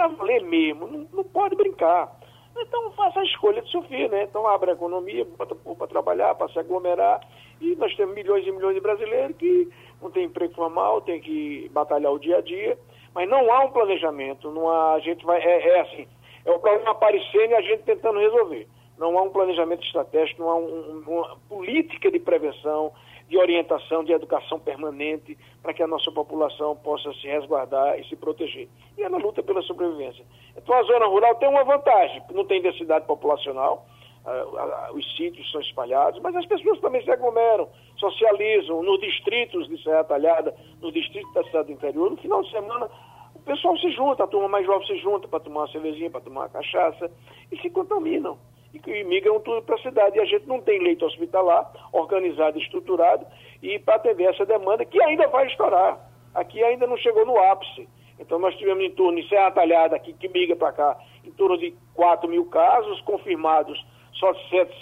mesmo, não pode brincar. Então faça a escolha de seu filho, né? Então abre a economia, bota o povo para trabalhar, para se aglomerar, e nós temos milhões e milhões de brasileiros que não tem emprego formal, tem que batalhar o dia a dia, mas não há um planejamento, não há, a gente vai, assim, é o problema aparecendo e a gente tentando resolver. Não há um planejamento estratégico, não há uma política de prevenção, de orientação, de educação permanente, para que a nossa população possa se resguardar e se proteger. E é na luta pela sobrevivência. Então a zona rural tem uma vantagem, não tem densidade populacional, os sítios são espalhados, mas as pessoas também se aglomeram, socializam, nos distritos de Serra Talhada, nos distritos da cidade do interior, no final de semana o pessoal se junta, a turma mais jovem se junta para tomar uma cervejinha, para tomar uma cachaça, e se contaminam. E migram tudo para a cidade. E a gente não tem leito hospitalar organizado, estruturado, e para atender essa demanda, que ainda vai estourar. Aqui ainda não chegou no ápice. Então nós tivemos em torno, em Serra Talhada, aqui, que migra para cá, em torno de 4 mil casos, confirmados só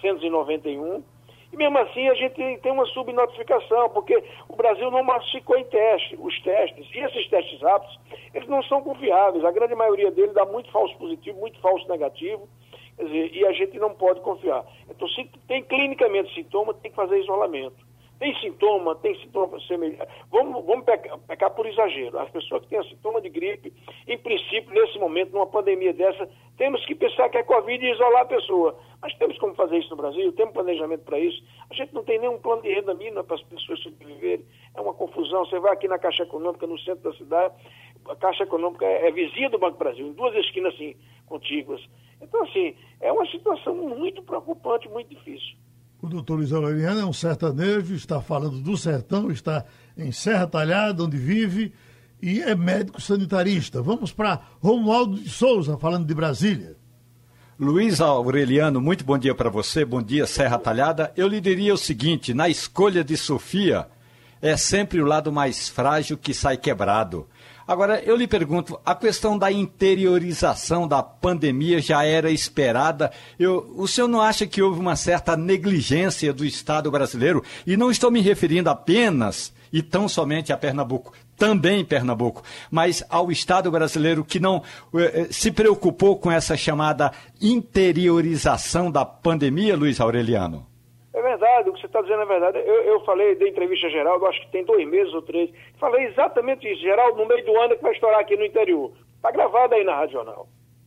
791. E mesmo assim a gente tem uma subnotificação, porque o Brasil não massificou em os testes. E esses testes rápidos, eles não são confiáveis. A grande maioria deles dá muito falso positivo, muito falso negativo. Quer dizer, e a gente não pode confiar. Então, se tem clinicamente sintoma, tem que fazer isolamento. Tem sintoma semelhante. Vamos pecar por exagero. As pessoas que têm sintoma de gripe, em princípio, nesse momento, numa pandemia dessa, temos que pensar que é Covid e isolar a pessoa. Mas temos como fazer isso no Brasil, temos planejamento para isso. A gente não tem nenhum plano de renda mínima para as pessoas sobreviverem. É uma confusão. Você vai aqui na Caixa Econômica, no centro da cidade, a Caixa Econômica é vizinha do Banco do Brasil, em 2 esquinas assim, contíguas. Então, assim, é uma situação muito preocupante, muito difícil. O doutor Luiz Aureliano é um sertanejo, está falando do sertão, está em Serra Talhada, onde vive, e é médico sanitarista. Vamos para Romualdo de Souza, falando de Brasília. Luiz Aureliano, muito bom dia para você, bom dia Serra Talhada. Eu lhe diria o seguinte, na escolha de Sofia, é sempre o lado mais frágil que sai quebrado. Agora, eu lhe pergunto, a questão da interiorização da pandemia já era esperada? O senhor não acha que houve uma certa negligência do Estado brasileiro? E não estou me referindo apenas e tão somente a Pernambuco, também Pernambuco, mas ao Estado brasileiro que não se preocupou com essa chamada interiorização da pandemia, Luiz Aureliano? É verdade, o que você está dizendo é verdade. Eu falei, dei entrevista a Geraldo, acho que tem 2 meses ou 3. Falei exatamente isso. Geraldo, no meio do ano é que vai estourar aqui no interior. Está gravado aí na Rádio Jornal.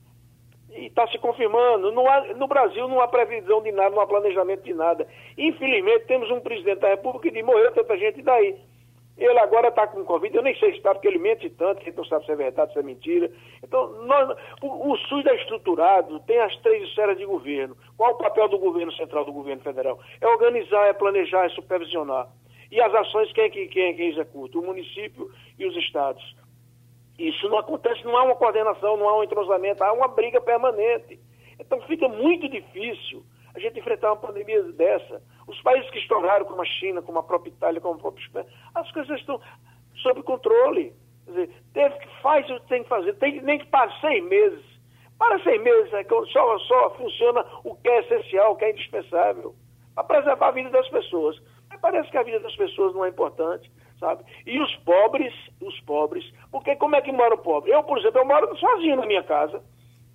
E está se confirmando. No Brasil não há previsão de nada, não há planejamento de nada. Infelizmente, temos um presidente da República que diz, morreu tanta gente, e daí? Ele agora está com Covid, eu nem sei se está, porque ele mente tanto, que a gente não sabe se é verdade, se é mentira. Então, o SUS é estruturado, tem as 3 esferas de governo. Qual o papel do governo central, do governo federal? É organizar, é planejar, é supervisionar. E as ações, quem executa? O município e os estados. Isso não acontece, não há uma coordenação, não há um entrosamento, há uma briga permanente. Então fica muito difícil a gente enfrentar uma pandemia dessa. Os países que estouraram, como a China, como a própria Itália, como a própria Espanha, as coisas estão sob controle. Quer dizer, faz o que tem que fazer, nem que passe 6 meses. Para 6 meses, só funciona o que é essencial, o que é indispensável, para preservar a vida das pessoas. Mas parece que a vida das pessoas não é importante, sabe? E os pobres, porque como é que mora o pobre? Eu, por exemplo, eu moro sozinho na minha casa.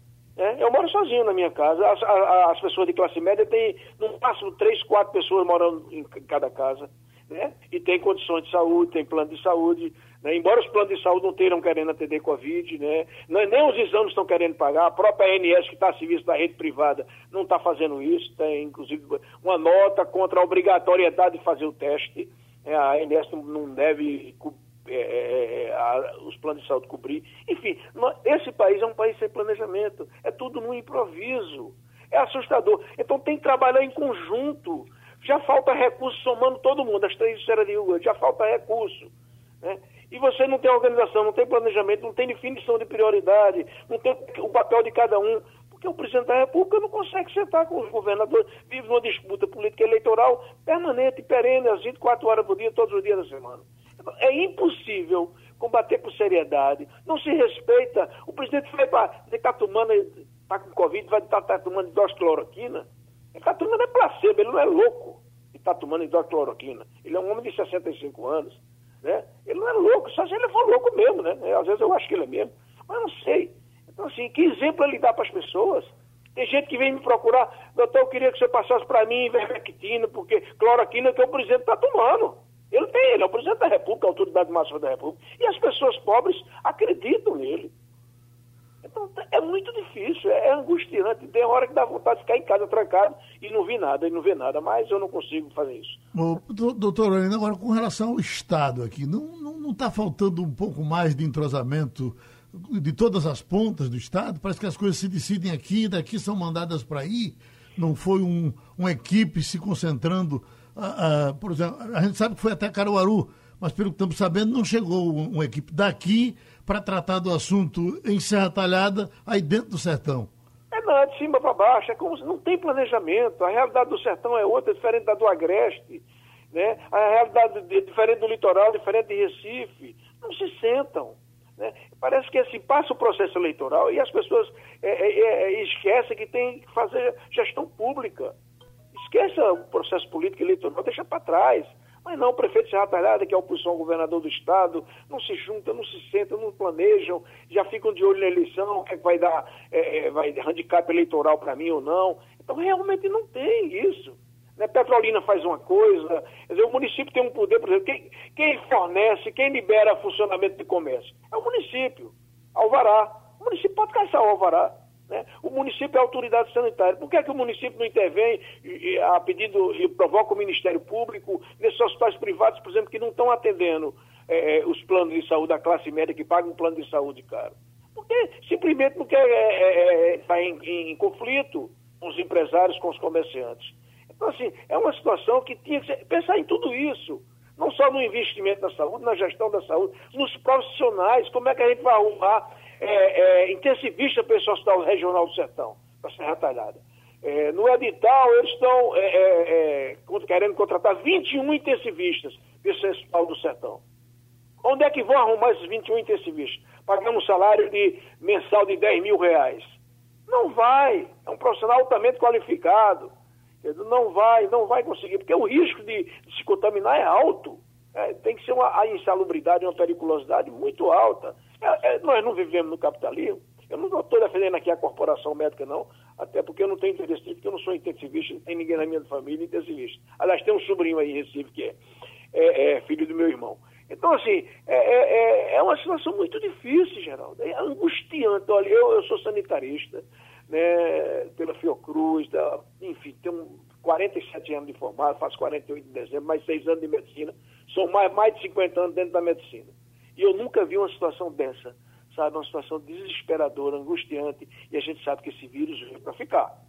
Eu moro sozinho na minha casa. As pessoas de classe média têm, no máximo, 3, 4 pessoas morando em cada casa, né? E tem condições de saúde, tem plano de saúde, né? Embora os planos de saúde não estejam querendo atender Covid, né? Nem os exames estão querendo pagar. A própria ANS, que está a serviço da rede privada, não está fazendo isso. Tem, inclusive, uma nota contra a obrigatoriedade de fazer o teste. A ANS não deve os planos de saúde cobrir. Enfim, esse país é um país sem planejamento. É tudo no improviso. É assustador. Então tem que trabalhar em conjunto. Já falta recurso somando todo mundo, as 3 esferas de governo, já falta recurso, né? E você não tem organização, não tem planejamento, não tem definição de prioridade, não tem o papel de cada um, porque o presidente da República não consegue sentar com os governadores, vive numa disputa política eleitoral permanente, perene, às 24 horas por dia, todos os dias da semana. Então, é impossível combater com seriedade, não se respeita. O presidente vai para está tomando, está com Covid, vai estar tomando hidroxicloroquina. Ele está tomando placebo, ele não é louco e está tomando hidroxicloroquina. Ele é um homem de 65 anos, né? Ele não é louco, só se ele for louco mesmo, né? Às vezes eu acho que ele é mesmo, mas não sei. Então, assim, que exemplo ele dá para as pessoas? Tem gente que vem me procurar, doutor, eu queria que você passasse para mim ivermectina, porque cloroquina que o presidente está tomando. Ele é o presidente da República, a autoridade máxima da República. E as pessoas pobres acreditam nele. Então, é muito difícil, é angustiante. Tem hora que dá vontade de ficar em casa trancado e não ver nada, mas eu não consigo fazer isso. Doutor Aurelino, agora com relação ao Estado aqui, não está faltando um pouco mais de entrosamento de todas as pontas do Estado? Parece que as coisas se decidem aqui, daqui são mandadas para aí. Não foi uma equipe se concentrando. Por exemplo, a gente sabe que foi até Caruaru, mas pelo que estamos sabendo, não chegou uma equipe daqui para tratar do assunto em Serra Talhada, aí dentro do sertão. Não, é de cima para baixo, é como se não tem planejamento. A realidade do sertão é outra, diferente da do Agreste, né? A realidade diferente do litoral, diferente de Recife. Não se sentam, né? Parece que assim, passa o processo eleitoral e as pessoas esquecem que tem que fazer gestão pública. Esquece o processo político e eleitoral, deixa para trás. Mas não, o prefeito de Serra Talhada, que é a oposição ao governador do estado, não se juntam, não se sentam, não planejam, já ficam de olho na eleição, o que vai dar vai handicap eleitoral para mim ou não. Então, realmente não tem isso. Né? Petrolina faz uma coisa, quer dizer, o município tem um poder, por exemplo, quem fornece, quem libera funcionamento de comércio? É o município, alvará. O município pode caçar o alvará. Né? O município é a autoridade sanitária. Por que o município não intervém a pedido e provoca o Ministério Público nesses hospitais privados, por exemplo, que não estão atendendo os planos de saúde da classe média, que pagam um plano de saúde caro? Porque simplesmente não quer estar em conflito com os empresários, com os comerciantes. Então, assim, é uma situação que tinha que pensar em tudo isso. Não só no investimento na saúde, na gestão da saúde, nos profissionais, como é que a gente vai arrumar intensivista para esse hospital regional do Sertão, para Serra Talhada. No edital, eles estão querendo contratar 21 intensivistas para esse hospital do Sertão. Onde é que vão arrumar esses 21 intensivistas? Pagando um salário mensal de R$10 mil. Não vai. É um profissional altamente qualificado. Não vai conseguir, porque o risco de se contaminar é alto. Tem que ser a insalubridade, uma periculosidade muito alta. Nós não vivemos no capitalismo. Eu não estou defendendo aqui a corporação médica, não, até porque eu não tenho interesse, porque eu não sou intensivista, não tem ninguém na minha família intensivista. Aliás, tem um sobrinho aí em Recife que é filho do meu irmão. Então, assim, é uma situação muito difícil, Geraldo. É angustiante. Olha, eu sou sanitarista, né, pela Fiocruz, enfim, tenho 47 anos de formado, faço 48 de dezembro, mais 6 anos de medicina. Sou mais de 50 anos dentro da medicina. E eu nunca vi uma situação dessa, sabe? Uma situação desesperadora, angustiante, e a gente sabe que esse vírus veio para ficar.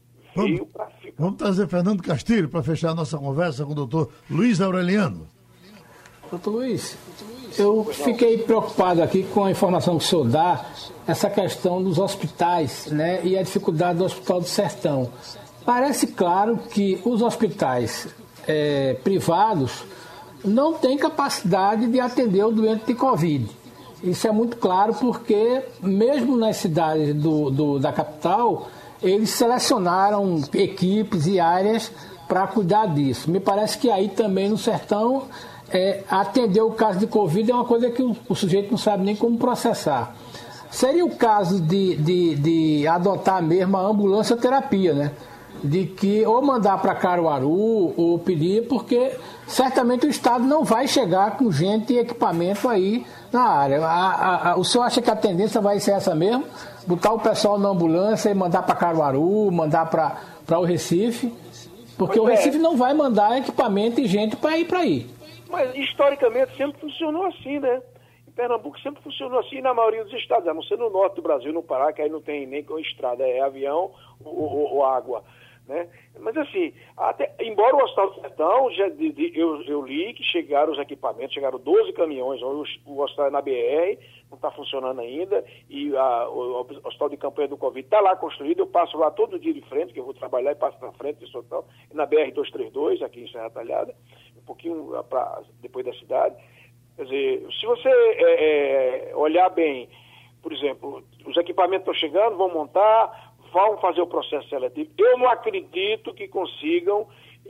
Vamos trazer Fernando Castilho para fechar a nossa conversa com o doutor Luiz Aureliano. Doutor Luiz, eu fiquei preocupado aqui com a informação que o senhor dá, essa questão dos hospitais, né, e a dificuldade do Hospital do Sertão. Parece claro que os hospitais privados não têm capacidade de atender o doente de Covid. Isso é muito claro porque, mesmo nas cidades da capital, eles selecionaram equipes e áreas para cuidar disso. Me parece que aí também no Sertão, atender o caso de Covid é uma coisa que o sujeito não sabe nem como processar. Seria o caso de adotar mesmo a ambulância terapia, né? De que ou mandar para Caruaru ou pedir, porque certamente o Estado não vai chegar com gente e equipamento aí na área. O senhor acha que a tendência vai ser essa mesmo? Botar o pessoal na ambulância e mandar para Caruaru, mandar para o Recife? Porque o Recife não vai mandar equipamento e gente para ir para aí. Mas historicamente sempre funcionou assim, né? Em Pernambuco sempre funcionou assim na maioria dos estados, a não ser no norte do Brasil, no Pará, que aí não tem nem com estrada, é avião ou água. Né? Mas assim, embora o Hospital do Sertão, eu li que chegaram os equipamentos, chegaram 12 caminhões, o hospital é na BR, não está funcionando ainda, e o Hospital de Campanha do Covid está lá construído, eu passo lá todo dia de frente, que eu vou trabalhar e passo na frente desse hospital, na BR-232, aqui em Serra Talhada, um pouquinho depois da cidade. Quer dizer, se você olhar bem, por exemplo, os equipamentos estão chegando, vão montar, vão fazer o processo seletivo. Eu não acredito que consigam,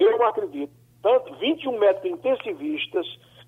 tanto 21 médicos intensivistas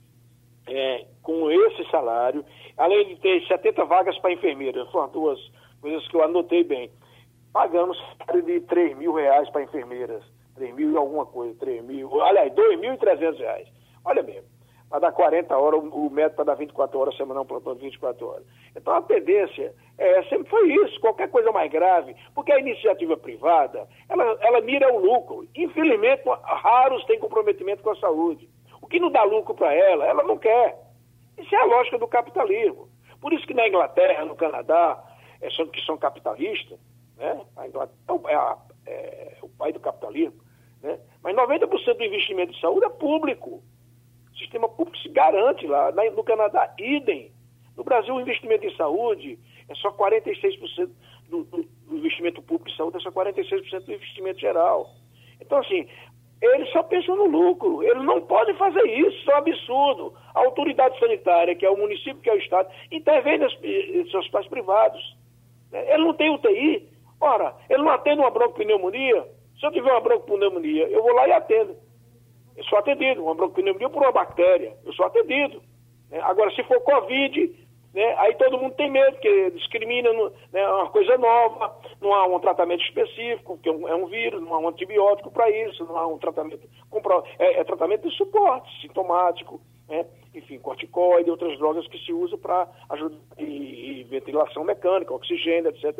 com esse salário, além de ter 70 vagas para enfermeiras, foram 2 coisas que eu anotei bem. Pagamos salário de R$3.000 para enfermeiras, 3.000 e alguma coisa, 3.000, aliás, R$2.300. Olha mesmo, para dar 40 horas, o médico para dar 24 horas, semanal, plantão de 24 horas. Então a tendência sempre foi isso, qualquer coisa mais grave, porque a iniciativa privada, ela mira o lucro. Infelizmente, raros têm comprometimento com a saúde. O que não dá lucro para ela não quer. Isso é a lógica do capitalismo. Por isso que na Inglaterra, no Canadá, que são capitalistas, né? A Inglaterra é o pai do capitalismo, né? Mas 90% do investimento em saúde é público. O sistema público se garante lá. No Canadá, idem. No Brasil, o investimento em saúde é só 46% do investimento público em saúde, é só 46% do investimento geral. Então, assim, eles só pensam no lucro. Eles não podem fazer isso, isso é um absurdo. A autoridade sanitária, que é o município, que é o Estado, intervém nos hospitais privados. Ele não tem UTI. Ora, ele não atende uma broncopneumonia. Se eu tiver uma broncopneumonia, eu vou lá e atendo. Eu sou atendido. Uma broncopneumonia por uma bactéria. Eu sou atendido. Agora, se for Covid, aí todo mundo tem medo, porque discrimina, é uma coisa nova, não há um tratamento específico, porque é um vírus, não há um antibiótico para isso, não há um tratamento... É tratamento de suporte sintomático, enfim, corticoide, outras drogas que se usam para ajudar em ventilação mecânica, oxigênio, etc.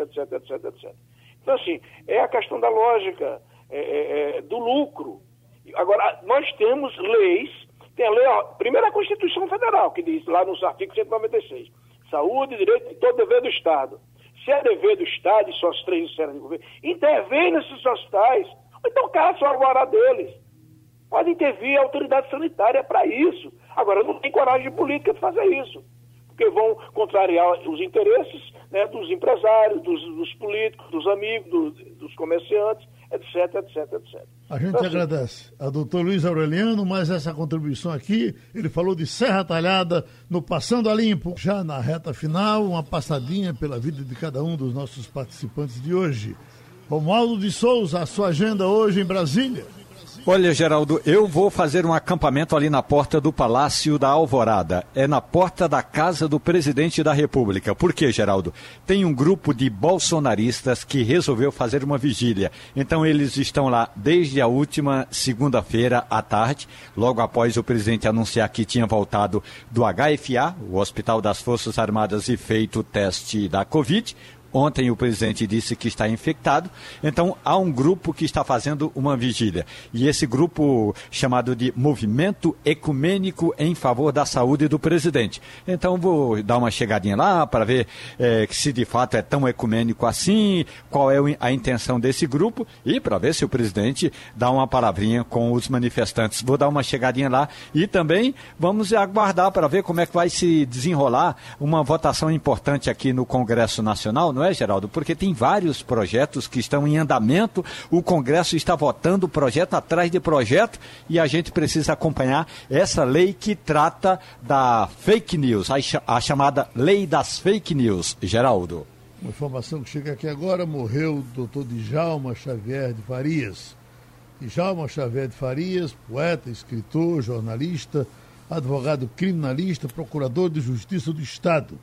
Então, assim, é a questão da lógica, do lucro. Agora, nós temos leis, tem a lei, primeiro a Constituição Federal, que diz lá nos artigos 196, saúde, direito e todo dever do Estado. Se é dever do Estado, e só as 3 esferas de governo, intervém nesses hospitais, ou então caça o alvará deles. Pode intervir a autoridade sanitária para isso. Agora, não tem coragem política de fazer isso, porque vão contrariar os interesses dos empresários, dos políticos, dos amigos, dos comerciantes, etc. A gente agradece a doutor Luiz Aureliano, mais essa contribuição aqui. Ele falou de Serra Talhada no Passando a Limpo. Já na reta final, uma passadinha pela vida de cada um dos nossos participantes de hoje. Romualdo de Souza, a sua agenda hoje em Brasília. Olha, Geraldo, eu vou fazer um acampamento ali na porta do Palácio da Alvorada. É na porta da casa do presidente da República. Por quê, Geraldo? Tem um grupo de bolsonaristas que resolveu fazer uma vigília. Então eles estão lá desde a última segunda-feira à tarde, logo após o presidente anunciar que tinha voltado do HFA, o Hospital das Forças Armadas, e feito o teste da Covid. Ontem o presidente disse que está infectado, então há um grupo que está fazendo uma vigília. E esse grupo chamado de Movimento Ecumênico em Favor da Saúde do Presidente. Então vou dar uma chegadinha lá para ver se de fato é tão ecumênico assim, qual é a intenção desse grupo e para ver se o presidente dá uma palavrinha com os manifestantes. Vou dar uma chegadinha lá e também vamos aguardar para ver como é que vai se desenrolar uma votação importante aqui no Congresso Nacional, não é, Geraldo? Porque tem vários projetos que estão em andamento, o Congresso está votando projeto atrás de projeto e a gente precisa acompanhar essa lei que trata da fake news, a chamada lei das fake news, Geraldo. Uma informação que chega aqui agora, morreu o doutor Djalma Xavier de Farias. Djalma Xavier de Farias, poeta, escritor, jornalista, advogado criminalista, procurador de Justiça do Estado.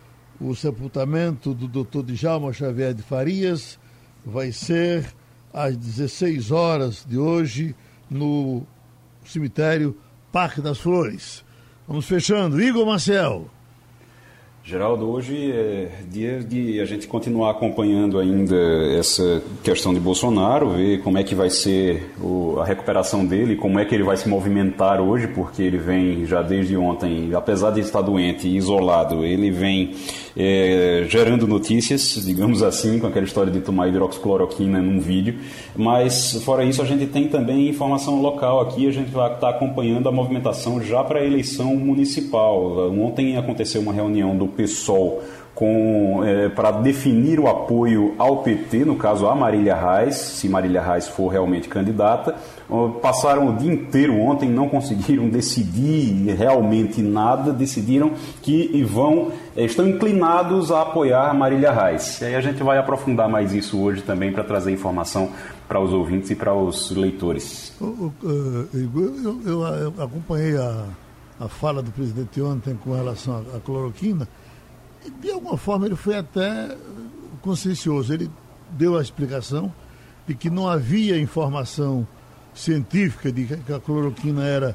O sepultamento do doutor Djalma Xavier de Farias vai ser às 16 horas de hoje no cemitério Parque das Flores. Vamos fechando. Igor Maciel. Geraldo, hoje é dia de a gente continuar acompanhando ainda essa questão de Bolsonaro, ver como é que vai ser a recuperação dele, como é que ele vai se movimentar hoje, porque ele vem já desde ontem, apesar de estar doente e isolado, ele vem gerando notícias, digamos assim, com aquela história de tomar hidroxicloroquina num vídeo, mas fora isso a gente tem também informação local aqui, a gente vai estar acompanhando a movimentação já para a eleição municipal. Ontem aconteceu uma reunião do PSOL para definir o apoio ao PT, no caso a Marília Reis, se Marília Reis for realmente candidata. Passaram o dia inteiro ontem, não conseguiram decidir realmente nada, decidiram que estão inclinados a apoiar a Marília Reis. E aí a gente vai aprofundar mais isso hoje também para trazer informação para os ouvintes e para os leitores. Eu acompanhei a fala do presidente ontem com relação à cloroquina. De alguma forma ele foi até consciencioso. Ele deu a explicação de que não havia informação científica de que a cloroquina era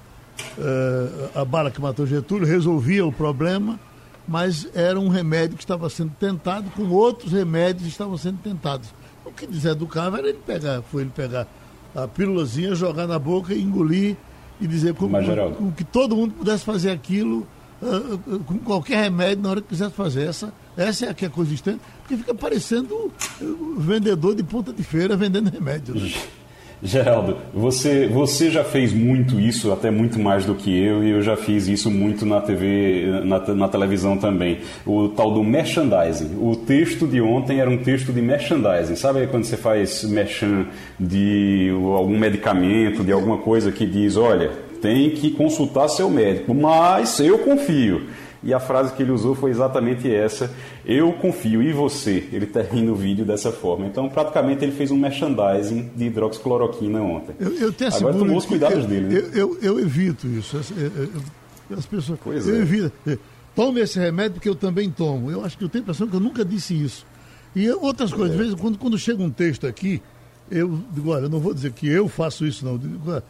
a bala que matou Getúlio, resolvia o problema, mas era um remédio que estava sendo tentado, com outros remédios que estavam sendo tentados. O que deseducava era ele pegar a pílulazinha, jogar na boca e engolir e dizer como que todo mundo pudesse fazer aquilo com qualquer remédio na hora que quisesse fazer. Essa é a que é consistente, porque fica parecendo vendedor de ponta de feira vendendo remédios. Geraldo, você já fez muito isso, até muito mais do que eu, e eu já fiz isso muito na TV, na televisão também. O tal do merchandising. O texto de ontem era um texto de merchandising. Sabe quando você faz merchan de algum medicamento, de alguma coisa que diz, olha, tem que consultar seu médico, mas eu confio. E a frase que ele usou foi exatamente essa, eu confio, e você? Ele termina o vídeo dessa forma. Então, praticamente, ele fez um merchandising de hidroxicloroquina ontem. Agora, tomou os cuidados dele. Né? Eu evito isso. As pessoas... Pois eu evito. Tome esse remédio, porque eu também tomo. Eu acho que eu tenho a impressão que eu nunca disse isso. E outras coisas, às vezes, quando chega um texto aqui, eu digo, olha, eu não vou dizer que eu faço isso, não. Eu digo,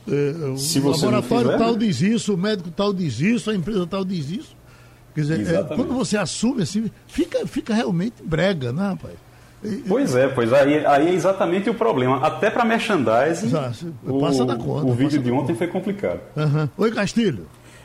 o laboratório tal diz isso, o médico tal diz isso, a empresa tal diz isso. Quer dizer, quando você assume assim, fica realmente brega, né, rapaz? Pois aí é exatamente o problema. Até para merchandising, passa da conta, o vídeo de ontem foi complicado. Uhum. Oi, Castilho.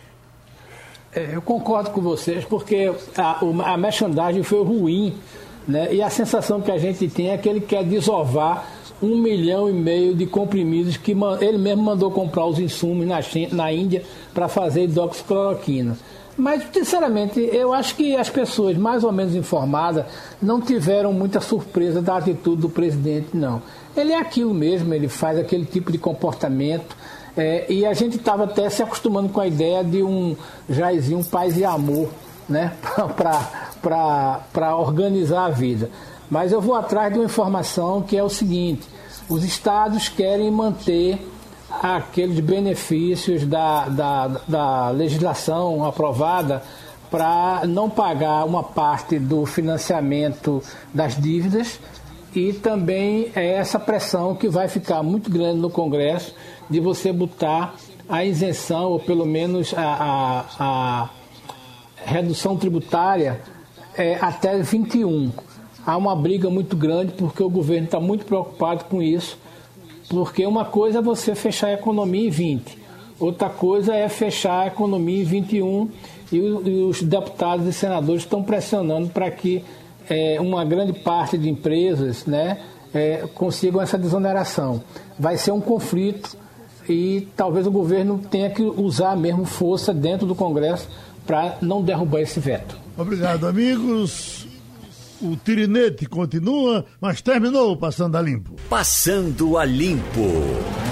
Eu concordo com vocês, porque a merchandising foi ruim, né? E a sensação que a gente tem é que ele quer desovar 1,5 milhão de comprimidos que ele mesmo mandou comprar os insumos na Índia para fazer hidroxicloroquina. Mas, sinceramente, eu acho que as pessoas mais ou menos informadas não tiveram muita surpresa da atitude do presidente, não. Ele é aquilo mesmo, ele faz aquele tipo de comportamento, e a gente estava até se acostumando com a ideia de um Jairzinho, paz e amor, né, para organizar a vida. Mas eu vou atrás de uma informação que é o seguinte, os estados querem manter aqueles benefícios da legislação aprovada para não pagar uma parte do financiamento das dívidas, e também é essa pressão que vai ficar muito grande no Congresso de você botar a isenção, ou pelo menos a redução tributária até 21. Há uma briga muito grande porque o governo está muito preocupado com isso. Porque uma coisa é você fechar a economia em 20, outra coisa é fechar a economia em 21, e os deputados e senadores estão pressionando para que uma grande parte de empresas, né, consigam essa desoneração. Vai ser um conflito e talvez o governo tenha que usar mesmo força dentro do Congresso para não derrubar esse veto. Obrigado, amigos. O tirinete continua, mas terminou o Passando a Limpo. Passando a Limpo.